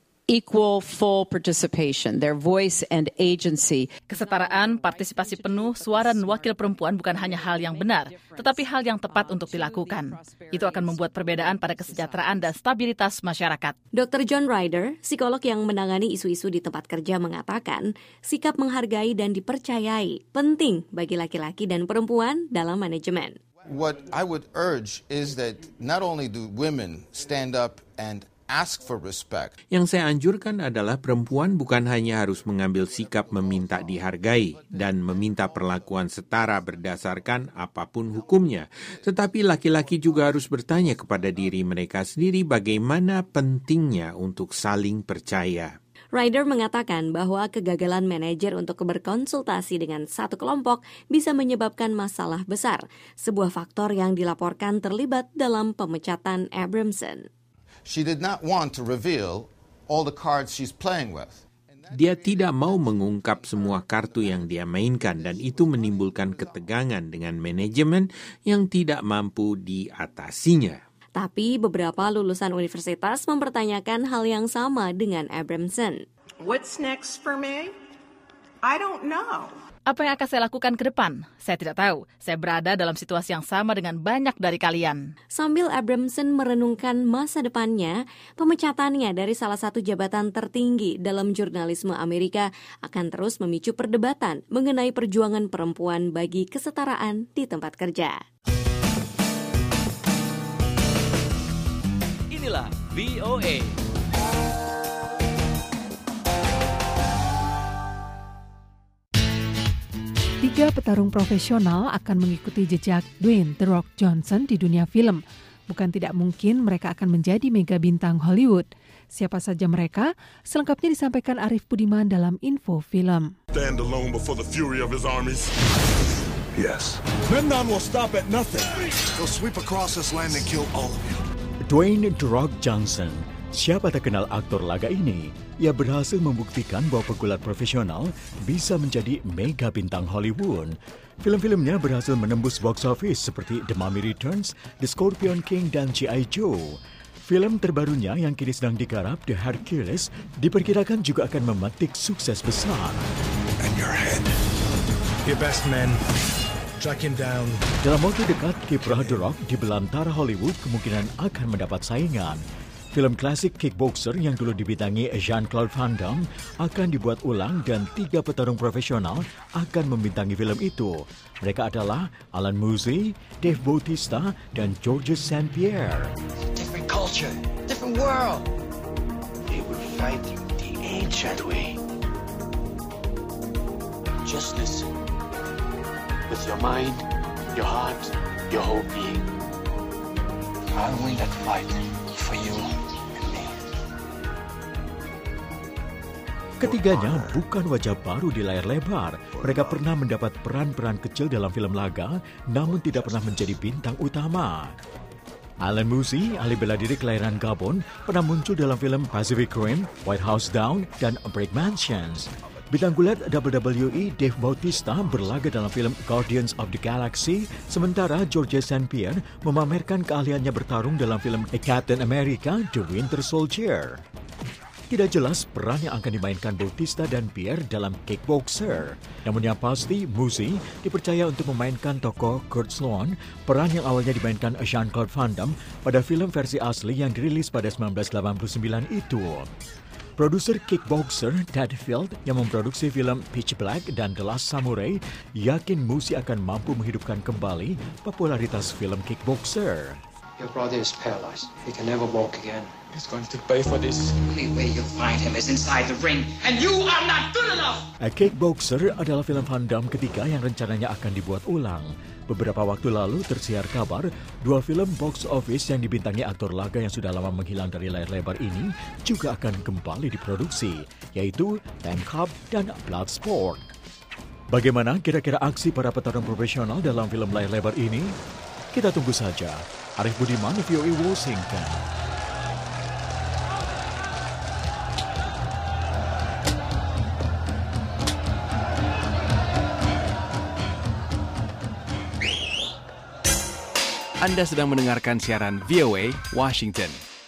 equal full participation, their voice and agency.
Kesetaraan, partisipasi penuh, suara dan wakil perempuan bukan hanya hal yang benar, tetapi hal yang tepat untuk dilakukan. Itu akan membuat perbedaan pada kesejahteraan dan stabilitas masyarakat.
dokter John Ryder, psikolog yang menangani isu-isu di tempat kerja, mengatakan sikap menghargai dan dipercayai penting bagi laki-laki dan perempuan dalam manajemen.
What I would urge is that not only do women stand up and ask for respect.
Yang saya anjurkan adalah perempuan bukan hanya harus mengambil sikap meminta dihargai dan meminta perlakuan setara berdasarkan apapun hukumnya, tetapi laki-laki juga harus bertanya kepada diri mereka sendiri bagaimana pentingnya untuk saling percaya.
Ryder mengatakan bahwa kegagalan manajer untuk berkonsultasi dengan satu kelompok bisa menyebabkan masalah besar, sebuah faktor yang dilaporkan terlibat dalam pemecatan Abramson.
She did not want to reveal all the cards she's playing with.
Dia tidak mau mengungkap semua kartu yang dia mainkan dan itu menimbulkan ketegangan dengan manajemen yang tidak mampu diatasinya.
Tapi beberapa lulusan universitas mempertanyakan hal yang sama dengan Abramson.
What's next for me? I don't know.
Apa yang akan saya lakukan ke depan? Saya tidak tahu. Saya berada dalam situasi yang sama dengan banyak dari kalian.
Sambil Abramson merenungkan masa depannya, pemecatannya dari salah satu jabatan tertinggi dalam jurnalisme Amerika akan terus memicu perdebatan mengenai perjuangan perempuan bagi kesetaraan di tempat kerja.
Inilah V O A.
Tiga petarung profesional akan mengikuti jejak Dwayne The Rock Johnson di dunia film. Bukan tidak mungkin mereka akan menjadi mega bintang Hollywood. Siapa saja mereka? Selengkapnya disampaikan Arif Budiman dalam Info Film.
Stand alone before the fury of his armies.
Yes.
Men none will stop at nothing.
They'll sweep across this land and kill all of you.
Dwayne The Rock Johnson. Siapa tak kenal aktor laga ini? Ia berhasil membuktikan bahwa pegulat profesional bisa menjadi mega bintang Hollywood. Film-filmnya berhasil menembus box office seperti The Mummy Returns, The Scorpion King, dan G I. Joe. Film terbarunya yang kini sedang digarap, The Hercules, diperkirakan juga akan memetik sukses besar.
And your head. Your best men. Track him down.
Dalam waktu dekat, kiprah The Rock di belantara Hollywood kemungkinan akan mendapat saingan. Film klasik Kickboxer yang dulu dibintangi Jean-Claude Van Damme akan dibuat ulang dan tiga petarung profesional akan membintangi film itu. Mereka adalah Alan Mousey, Dave Bautista, dan Georges Saint Pierre.
Different culture, different world. They would fight the ancient way. Just listen. With your mind, your heart, your whole being. I'll win that fight for you.
Ketiganya bukan wajah baru di layar lebar. Mereka pernah mendapat peran-peran kecil dalam film laga, namun tidak pernah menjadi bintang utama. Alan Mousey, ahli bela diri kelahiran Gabon, pernah muncul dalam film Pacific Rim, White House Down, dan Brick Mansions. Bintang gulat W W E Dave Bautista berlaga dalam film Guardians of the Galaxy, sementara Georges Saint Pierre memamerkan keahliannya bertarung dalam film Captain America The Winter Soldier. Tidak jelas peran yang akan dimainkan Bautista dan Pierre dalam Kickboxer. Namun yang pasti, Mousey dipercaya untuk memainkan tokoh Kurt Sloan, peran yang awalnya dimainkan Jean-Claude Van Damme pada film versi asli yang dirilis pada seribu sembilan ratus delapan puluh sembilan itu. Produser Kickboxer, Ted Field, yang memproduksi film Pitch Black dan The Last Samurai, yakin Mousey akan mampu menghidupkan kembali popularitas film Kickboxer.
Your brother is paralyzed. He can never walk again.
He's going to pay for this.
The only way you'll find him is inside the ring, and you are not good enough!
A Kickboxer adalah film Van Damme ketiga yang rencananya akan dibuat ulang. Beberapa waktu lalu tersiar kabar, dua film box office yang dibintangi aktor laga yang sudah lama menghilang dari layar lebar ini juga akan kembali diproduksi, yaitu Time Cop dan Bloodsport. Bagaimana kira-kira aksi para petarung profesional dalam film layar lebar ini? Kita tunggu saja. Arif Budiman, V O A Washington.
Anda sedang mendengarkan siaran V O A Washington.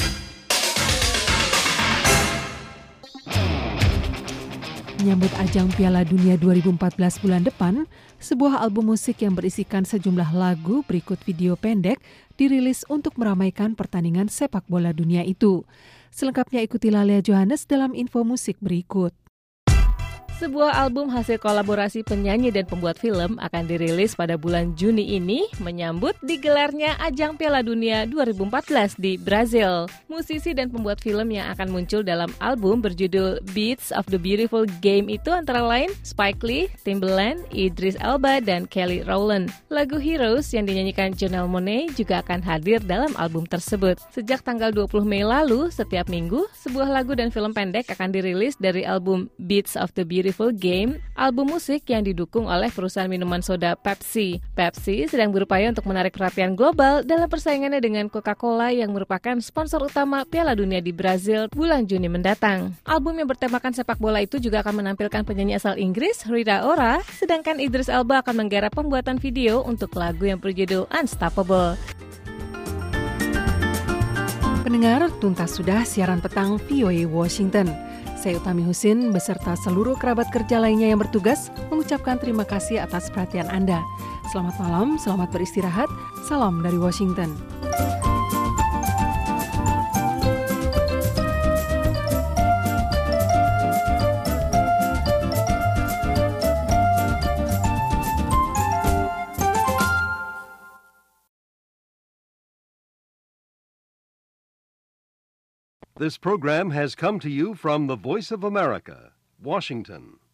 Menyambut ajang Piala Dunia dua ribu empat belas bulan depan, sebuah album musik yang berisikan sejumlah lagu berikut video pendek dirilis untuk meramaikan pertandingan sepak bola dunia itu. Selengkapnya ikutilah Lea Johannes dalam info musik berikut.
Sebuah album hasil kolaborasi penyanyi dan pembuat film akan dirilis pada bulan Juni ini menyambut digelarnya ajang Piala Dunia dua ribu empat belas di Brazil. Musisi dan pembuat film yang akan muncul dalam album berjudul Beats of the Beautiful Game itu antara lain Spike Lee, Timbaland, Idris Elba, dan Kelly Rowland. Lagu Heroes yang dinyanyikan Janelle Monáe juga akan hadir dalam album tersebut. Sejak tanggal dua puluh Mei lalu, setiap minggu, sebuah lagu dan film pendek akan dirilis dari album Beats of the Beautiful Beautiful Game, album musik yang didukung oleh perusahaan minuman soda Pepsi. Pepsi sedang berupaya untuk menarik perhatian global dalam persaingannya dengan Coca-Cola yang merupakan sponsor utama Piala Dunia di Brazil bulan Juni mendatang. Album yang bertemakan sepak bola itu juga akan menampilkan penyanyi asal Inggris, Rita Ora, sedangkan Idris Elba akan menggarap pembuatan video untuk lagu yang berjudul Unstoppable. Pendengar, tuntas sudah siaran petang V O A Washington.
Saya Utami Husin beserta seluruh kerabat kerja lainnya yang bertugas mengucapkan terima kasih atas perhatian Anda. Selamat malam, selamat beristirahat. Salam dari Washington.
This program has come to you from the Voice of America, Washington.